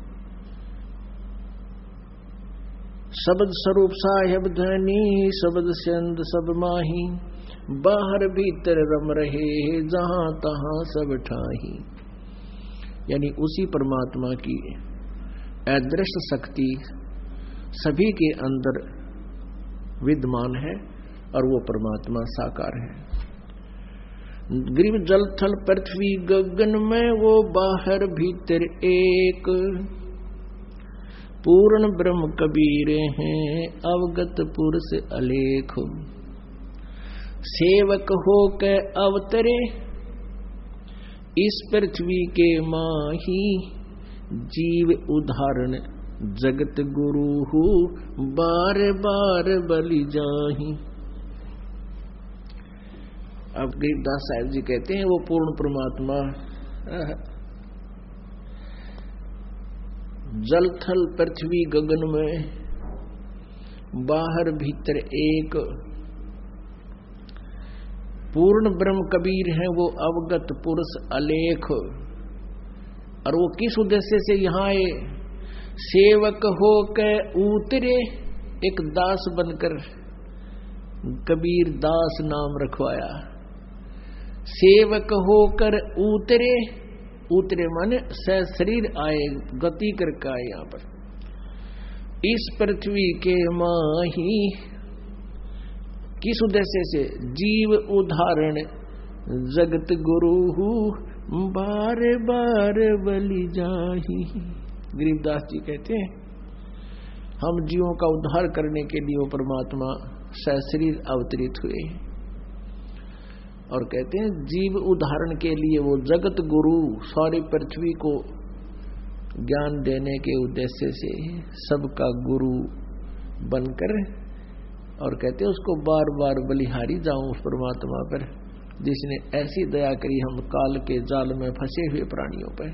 शब्द स्वरूप साहेब धनी शब्द सिंध सब माही, बाहर भीतर रम रहे जहां तहां सब ठाही। यानी उसी परमात्मा की अदृश्य शक्ति सभी के अंदर विद्यमान है और वो परमात्मा साकार है। गरीब जल थल पृथ्वी गगन में वो बाहर भीतर एक, पूर्ण ब्रह्म कबीर हैं अवगत पुरुष अलेख। सेवक हो के अवतरे इस पृथ्वी के माही जीव उदाहरण जगत गुरु हूँ बार बार बलि जाही। अब गरीबदास साहब जी कहते हैं वो पूर्ण परमात्मा जल थल पृथ्वी गगन में बाहर भीतर एक पूर्ण ब्रह्म कबीर है वो अवगत पुरुष अलेख। और वो किस उद्देश्य से यहाँ आए? सेवक होकर उतरे एक दास बनकर, कबीर दास नाम रखवाया। सेवक होकर उतरे, उतरे माने शरीर आए, गति करके आए यहाँ पर। इस पृथ्वी के माही किस उद्देश्य से? जीव उदाहरण जगत गुरु बार बार बलि जाही। गरीबदास जी कहते हैं हम जीवों का उद्धार करने के लिए वो परमात्मा सशरीर अवतरित हुए। और कहते हैं जीव उदाहरण के लिए वो जगत गुरु सारी पृथ्वी को ज्ञान देने के उद्देश्य से सबका गुरु बनकर, और कहते हैं उसको बार बार बलिहारी जाऊं उस परमात्मा पर जिसने ऐसी दया करी हम काल के जाल में फंसे हुए प्राणियों पर।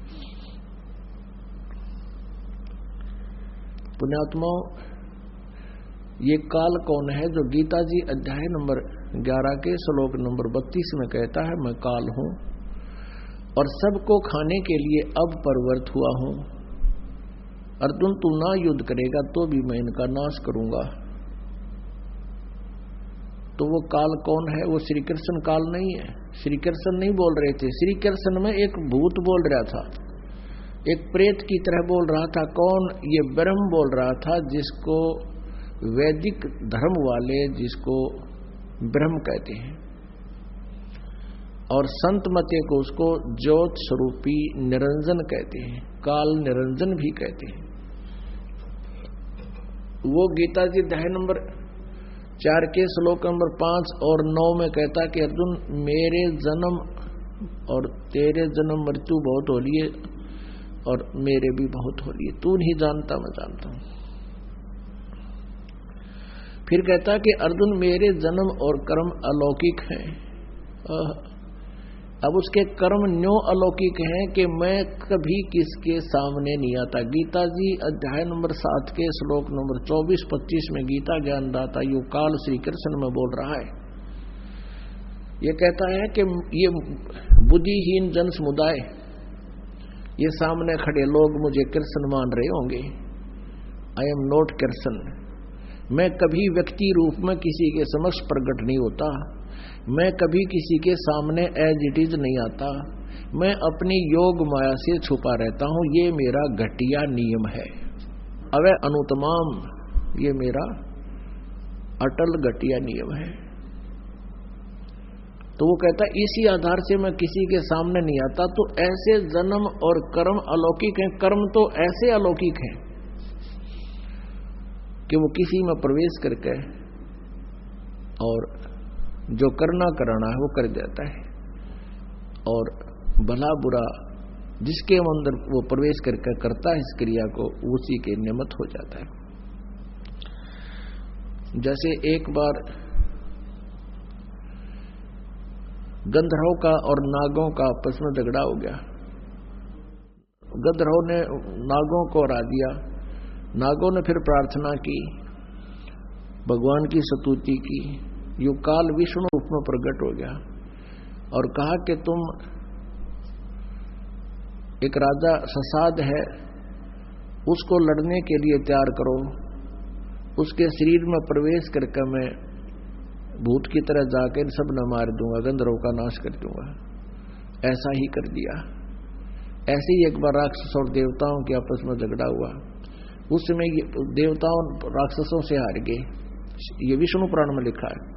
पुण्यात्माओं, ये काल कौन है जो गीता जी अध्याय नंबर 11 के श्लोक नंबर 32 में कहता है मैं काल हूं और सबको खाने के लिए अब परवर्त हुआ हूं। अर्जुन तू ना युद्ध करेगा तो भी मैं इनका नाश करूंगा। तो वो काल कौन है? वो श्री कृष्ण काल नहीं है। श्री कृष्ण नहीं बोल रहे थे। श्री कृष्ण में एक भूत बोल रहा था, एक प्रेत की तरह बोल रहा था। कौन? ये ब्रह्म बोल रहा था जिसको वैदिक धर्म वाले जिसको ब्रह्म कहते हैं, और संत मते को उसको ज्योत स्वरूपी निरंजन कहते हैं, काल निरंजन भी कहते हैं। वो गीता जी अध्याय नंबर 4 के श्लोक नंबर 5 और 9 में कहता कि अर्जुन मेरे जन्म और तेरे जन्म मृत्यु बहुत हो लिए और मेरे भी बहुत हो लिए, तू नहीं जानता मैं जानता हूं। फिर कहता कि अर्जुन मेरे जन्म और कर्म अलौकिक हैं। अब उसके कर्म न्यों अलौकिक हैं कि मैं कभी किसके सामने नहीं आता। गीता जी अध्याय नंबर 7 के श्लोक नंबर 24-25 में गीता ज्ञानदाता यो काल श्री कृष्ण में बोल रहा है। ये कहता है कि ये बुद्धिहीन जन समुदाय, ये सामने खड़े लोग मुझे कृष्ण मान रहे होंगे। I am not Krishna. मैं कभी व्यक्ति रूप में किसी के समक्ष प्रकट नहीं होता, मैं कभी किसी के सामने एज इट इज नहीं आता, मैं अपनी योग माया से छुपा रहता हूं। ये मेरा घटिया नियम है। अवै अनुतमाम, ये मेरा अटल घटिया नियम है। तो वो कहता इसी आधार से मैं किसी के सामने नहीं आता। तो ऐसे जन्म और कर्म अलौकिक हैं। कर्म तो ऐसे अलौकिक हैं कि वो किसी में प्रवेश करके और जो करना कराना है वो कर देता है, और भला बुरा जिसके अंदर वो प्रवेश करके करता है इस क्रिया को, उसी के निमित्त हो जाता है। जैसे एक बार गंधर्वों का और नागों का आपस में झगड़ा हो गया। गंधर्वों ने नागों को हरा दिया। नागों ने फिर प्रार्थना की, भगवान की स्तुति की। यो काल विष्णु रूप में प्रकट हो गया और कहा कि तुम एक राजा ससाद है, उसको लड़ने के लिए तैयार करो। उसके शरीर में प्रवेश करके मैं भूत की तरह जाकर सब न मार दूंगा, गंधर्वों का नाश कर दूंगा। ऐसा ही कर दिया। ऐसे ही एक बार राक्षस और देवताओं के आपस में झगड़ा हुआ। उस समय देवताओं राक्षसों से हार गए। ये विष्णु पुराण में लिखा है।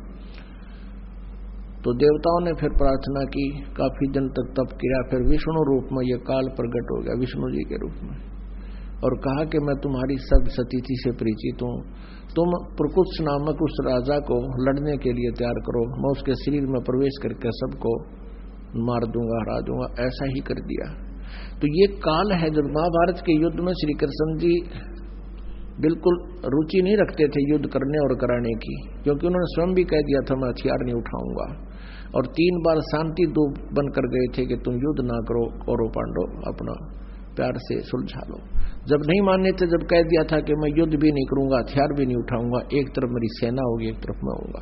तो देवताओं ने फिर प्रार्थना की, काफी दिन तक तप किया। फिर विष्णु रूप में यह काल प्रकट हो गया, विष्णु जी के रूप में, और कहा कि मैं तुम्हारी सब स्थिति से परिचित हूं। तुम प्रकुत्स नामक उस राजा को लड़ने के लिए तैयार करो, मैं उसके शरीर में प्रवेश करके सबको मार दूंगा, हरा दूंगा, ऐसा ही कर दिया। तो ये काल है जब महाभारत के युद्ध में श्री कृष्ण जी बिल्कुल रुचि नहीं रखते थे युद्ध करने और कराने की, क्योंकि उन्होंने स्वयं भी कह दिया था मैं हथियार नहीं उठाऊंगा। और 3 बार शांति दूत बनकर गए थे कि तुम युद्ध ना करो, कौरव पांडव अपना प्यार से सुलझा लो। जब नहीं मानने थे, जब कह दिया था कि मैं युद्ध भी नहीं करूंगा, हथियार भी नहीं उठाऊंगा, एक तरफ मेरी सेना होगी, एक तरफ मैं होऊंगा।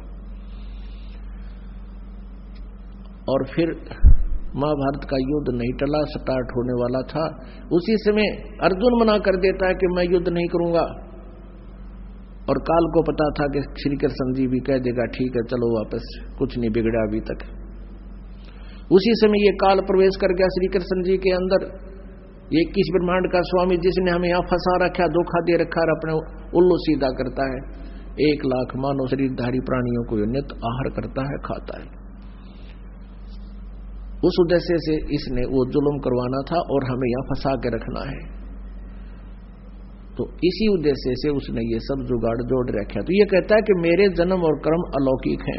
और फिर महाभारत का युद्ध नहीं टला, स्टार्ट होने वाला था। उसी समय अर्जुन मना कर देता है कि मैं युद्ध नहीं करूंगा, और काल को पता था कि श्री कृष्ण जी भी कह देगा ठीक है चलो वापस, कुछ नहीं बिगड़ा अभी तक। उसी समय ये काल प्रवेश कर गया श्री कृष्ण जी के अंदर। ये 21 ब्रह्मांड का स्वामी जिसने हमें यहां फंसा रखा, धोखा दे रखा और अपने उल्लू सीधा करता है, 1 लाख मानव शरीरधारी प्राणियों को नित आहार करता है, खाता है। उस उद्देश्य से इसने वो जुल्म करवाना था और हमें यहां फंसा के रखना है। तो इसी उद्देश्य से उसने ये सब जुगाड़ जोड़ रखा। तो ये कहता है कि मेरे जन्म और कर्म अलौकिक हैं।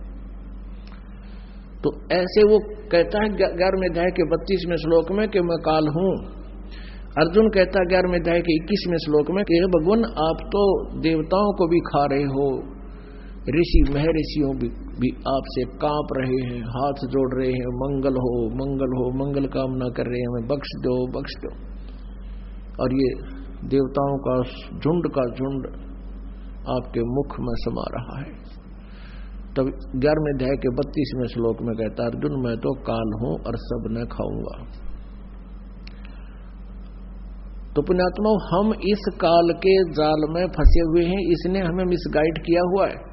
तो ऐसे वो कहता है 11वें अध्याय के 32वें श्लोक में कि मैं काल हूं। अर्जुन कहता है 11वें अध्याय के 21वें श्लोक में कि भगवान आप तो देवताओं को भी खा रहे हो, ऋषि महर्षियों भी आपसे कांप रहे हैं, हाथ जोड़ रहे हैं, मंगल हो मंगल हो, मंगल कामना कर रहे हैं, हमें बख्श दो बख्श दो। और ये देवताओं का झुंड आपके मुख में समा रहा है। तब 11वें अध्याय के 32वें श्लोक में कहता अर्जुन मैं तो काल हूं और सब न खाऊंगा। तो पुण्यात्मा हम इस काल के जाल में फंसे हुए हैं, इसने हमें मिसगाइड किया हुआ है।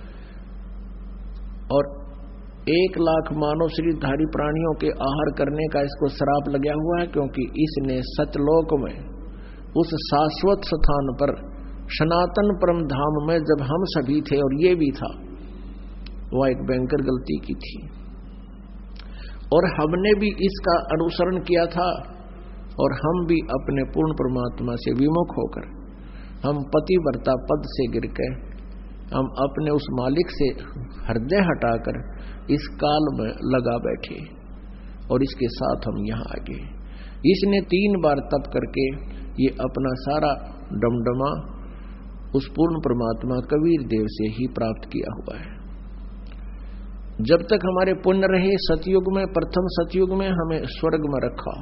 और 1 लाख मानव शरीरधारी प्राणियों के आहार करने का इसको श्राप लगा हुआ है, क्योंकि इसने सतलोक में उस शाश्वत स्थान पर सनातन परम धाम में जब हम सभी थे और ये भी था, वह एक भयंकर गलती की थी। और हमने भी इसका अनुसरण किया था, और हम भी अपने पूर्ण परमात्मा से विमुख होकर हम पतिव्रता पद से गिर के हम अपने उस मालिक से हृदय हटाकर इस काल में लगा बैठे, और इसके साथ हम यहाँ आ गए। इसने 3 बार तप करके ये अपना सारा डमडमा उस पूर्ण परमात्मा कबीर देव से ही प्राप्त किया हुआ है। जब तक हमारे पुण्य रहे, सतयुग में, प्रथम सतयुग में हमें स्वर्ग में रखा,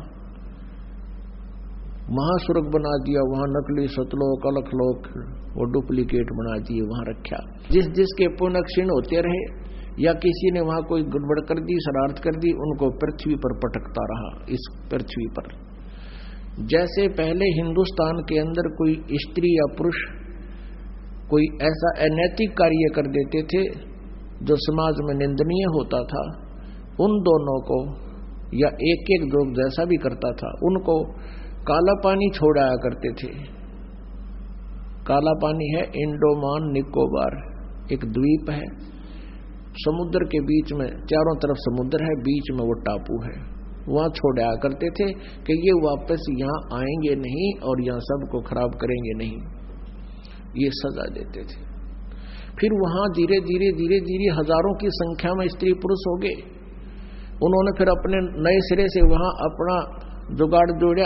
महास्वर्ग बना दिया, वहां नकली सतलोक अलखलोक वो डुप्लीकेट बना दिए, वहां रखा। जिसके पुण्य क्षीण होते रहे या किसी ने वहां कोई गड़बड़ कर दी, शरारत कर दी, उनको पृथ्वी पर पटकता रहा। इस पृथ्वी पर जैसे पहले हिंदुस्तान के अंदर कोई स्त्री या पुरुष कोई ऐसा अनैतिक कार्य कर देते थे जो समाज में निंदनीय होता था, उन दोनों को या एक लोग जैसा भी करता था उनको काला पानी छोड़ाया करते थे। काला पानी है इंडोमान निकोबार, एक द्वीप है, समुद्र के बीच में, चारों तरफ समुद्र है, बीच में वो टापू है, वहां छोड़ाया करते थे कि ये वापस यहाँ आएंगे नहीं और यहाँ सबको खराब करेंगे नहीं, ये सजा देते थे। फिर वहां धीरे धीरे हजारों की संख्या में स्त्री पुरुष हो गए। उन्होंने फिर अपने नए सिरे से वहां अपना जुगाड़ जोड़ा,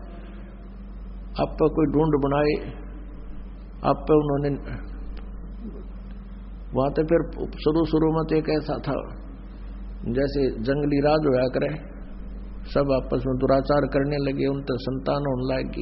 आप पर कोई ढूंढ बनाए, आप पे उन्होंने वहां तो फिर शुरू में तो एक ऐसा था जैसे जंगली राज होया करे, सब आपस में दुराचार करने लगे, उन तो संतान होने लगी,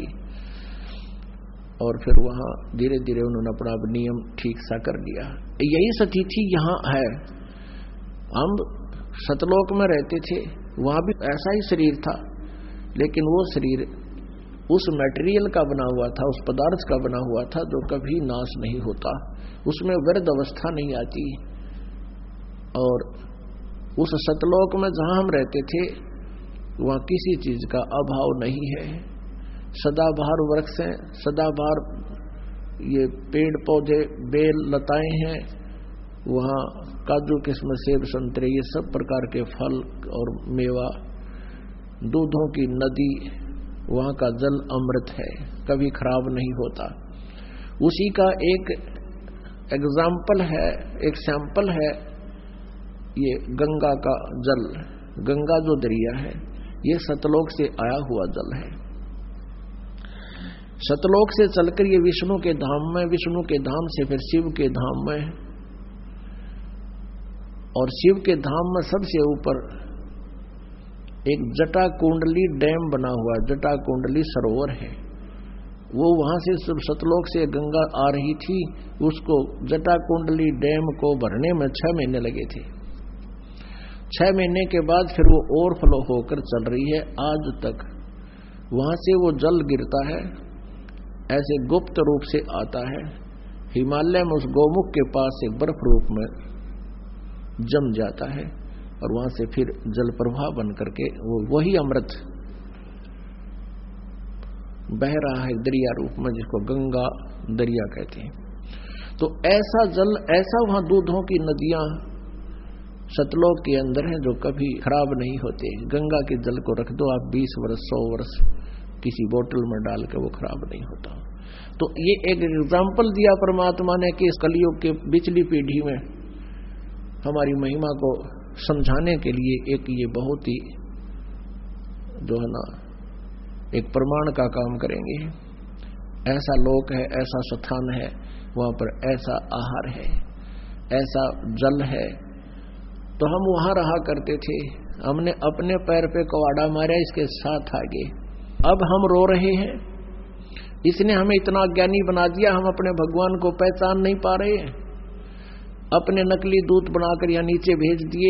और फिर वहां धीरे धीरे उन्होंने अपना नियम ठीक सा कर दिया। यही स्थिति यहाँ है। हम सतलोक में रहते थे, वहां भी ऐसा ही शरीर था, लेकिन वो शरीर उस मटेरियल का बना हुआ था, उस पदार्थ का बना हुआ था जो कभी नाश नहीं होता, उसमें वृद्ध अवस्था नहीं आती। और उस सतलोक में जहां हम रहते थे वहां किसी चीज का अभाव नहीं है, सदाबहार वृक्ष हैं, सदाबहार ये पेड़ पौधे बेल लताएं हैं, वहाँ काजू किस्म सेब संतरे ये सब प्रकार के फल और मेवा, दूधों की नदी, वहाँ का जल अमृत है, कभी खराब नहीं होता। उसी का एक एग्जाम्पल है, एक सैंपल है ये गंगा का जल। गंगा जो दरिया है ये सतलोक से आया हुआ जल है। सतलोक से चलकर ये विष्णु के धाम में, विष्णु के धाम से फिर शिव के धाम में, और शिव के धाम में सबसे ऊपर एक जटा कुंडली डैम बना हुआ, जटा कुंडली सरोवर है। वो वहां से सतलोक से गंगा आ रही थी, उसको जटा कुंडली डैम को भरने में 6 महीने लगे थे। 6 महीने के बाद फिर वो ओवरफ्लो होकर चल रही है आज तक। वहां से वो जल गिरता है, ऐसे गुप्त रूप से आता है, हिमालय में उस गोमुख के पास से बर्फ रूप में जम जाता है, और वहां से फिर जल प्रवाह बन करके वही अमृत बह रहा है दरिया रूप में, जिसको गंगा दरिया कहते हैं। तो ऐसा जल, ऐसा वहां दूधों की नदियां सतलोक के अंदर हैं जो कभी खराब नहीं होते। गंगा के जल को रख दो आप 20 वर्ष 100 वर्ष किसी बोतल में डाल के, वो खराब नहीं होता। तो ये एक एग्जाम्पल दिया परमात्मा ने कि इस कलयुग के पिछली पीढ़ी में हमारी महिमा को समझाने के लिए एक ये बहुत ही जो है ना एक प्रमाण का काम करेंगे। ऐसा लोक है, ऐसा स्थान है, वहां पर ऐसा आहार है, ऐसा जल है। तो हम वहां रहा करते थे, हमने अपने पैर पे कवाड़ा मारा, इसके साथ आगे अब हम रो रहे हैं। इसने हमें इतना अज्ञानी बना दिया, हम अपने भगवान को पहचान नहीं पा रहे हैं। अपने नकली दूत बनाकर यहाँ नीचे भेज दिए,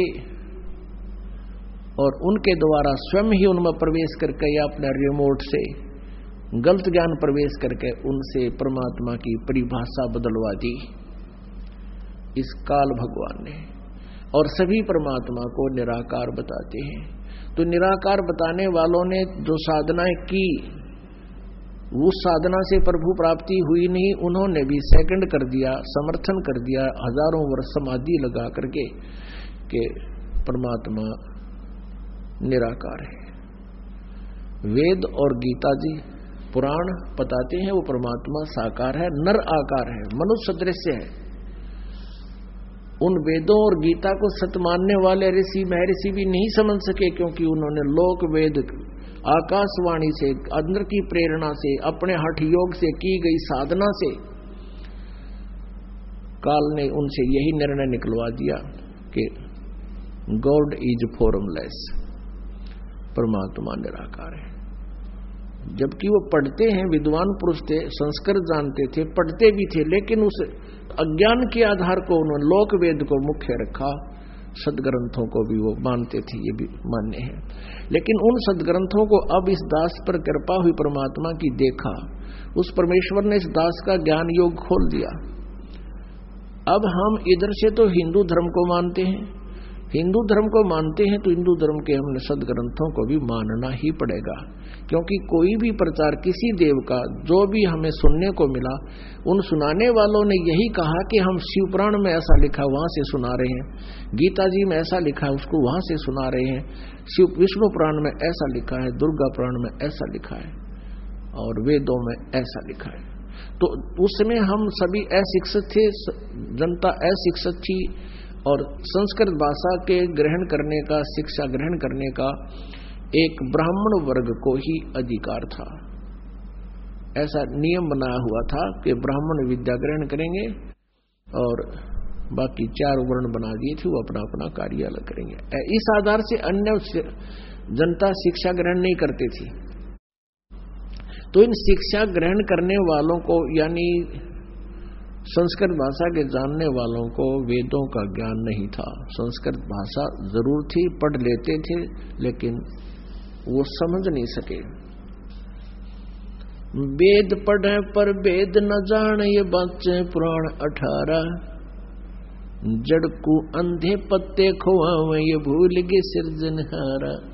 और उनके द्वारा स्वयं ही उनमें प्रवेश करके या अपने रिमोट से गलत ज्ञान प्रवेश करके उनसे परमात्मा की परिभाषा बदलवा दी इस काल भगवान ने। और सभी परमात्मा को निराकार बताते हैं। तो निराकार बताने वालों ने जो साधनाएं की, उस साधना से प्रभु प्राप्ति हुई नहीं, उन्होंने भी सेकंड कर दिया, समर्थन कर दिया, हजारों वर्ष समाधि लगा करके कि परमात्मा निराकार है। वेद और गीता जी पुराण बताते हैं वो परमात्मा साकार है, नर आकार है, मनुष्य सदृश्य है। उन वेदों और गीता को सत्य मानने वाले ऋषि महर्षि भी नहीं समझ सके, क्योंकि उन्होंने लोक वेद आकाशवाणी से, अंदर की प्रेरणा से, अपने हठ योग से की गई साधना से काल ने उनसे यही निर्णय निकलवा दिया कि गॉड इज फॉर्मलेस, परमात्मा निराकार है। जबकि वो पढ़ते हैं, विद्वान पुरुष थे, संस्कृत जानते थे, पढ़ते भी थे, लेकिन उस अज्ञान के आधार को उन्होंने लोक वेद को मुख्य रखा, सदग्रंथों को भी वो मानते थे, ये भी मान्य है। लेकिन उन सदग्रंथों को अब इस दास पर कृपा हुई परमात्मा की देखा, उस परमेश्वर ने इस दास का ज्ञान योग खोल दिया। अब हम इधर से तो हिंदू धर्म को मानते हैं, हिंदू धर्म को मानते हैं तो हिंदू धर्म के हमने सदग्रंथों को भी मानना ही पड़ेगा, क्योंकि कोई भी प्रचार किसी देव का जो भी हमें सुनने को मिला, उन सुनाने वालों ने यही कहा कि हम शिव पुराण में ऐसा लिखा वहां से सुना रहे हैं, गीता जी में ऐसा लिखा है उसको वहां से सुना रहे हैं, शिव विष्णु पुराण में ऐसा लिखा है, दुर्गा पुराण में ऐसा लिखा है, और वेदों में ऐसा लिखा है। तो उसमें हम सभी अशिक्षित थे, जनता अशिक्षित थी, और संस्कृत भाषा के ग्रहण करने का, शिक्षा ग्रहण करने का एक ब्राह्मण वर्ग को ही अधिकार था। ऐसा नियम बनाया हुआ था कि ब्राह्मण विद्या ग्रहण करेंगे और बाकी 4 वर्ण बना दिए थे, वो अपना अपना कार्य अलग करेंगे। इस आधार से अन्य जनता शिक्षा ग्रहण नहीं करती थी। तो इन शिक्षा ग्रहण करने वालों को, यानी संस्कृत भाषा के जानने वालों को वेदों का ज्ञान नहीं था। संस्कृत भाषा जरूर थी, पढ़ लेते थे, लेकिन वो समझ नहीं सके। वेद पढ़े पर वेद न जाने, ये बच्चे पुराण 18। जड़ को अंधे पत्ते खोआवे, ये भूल गए सिरजनहारा।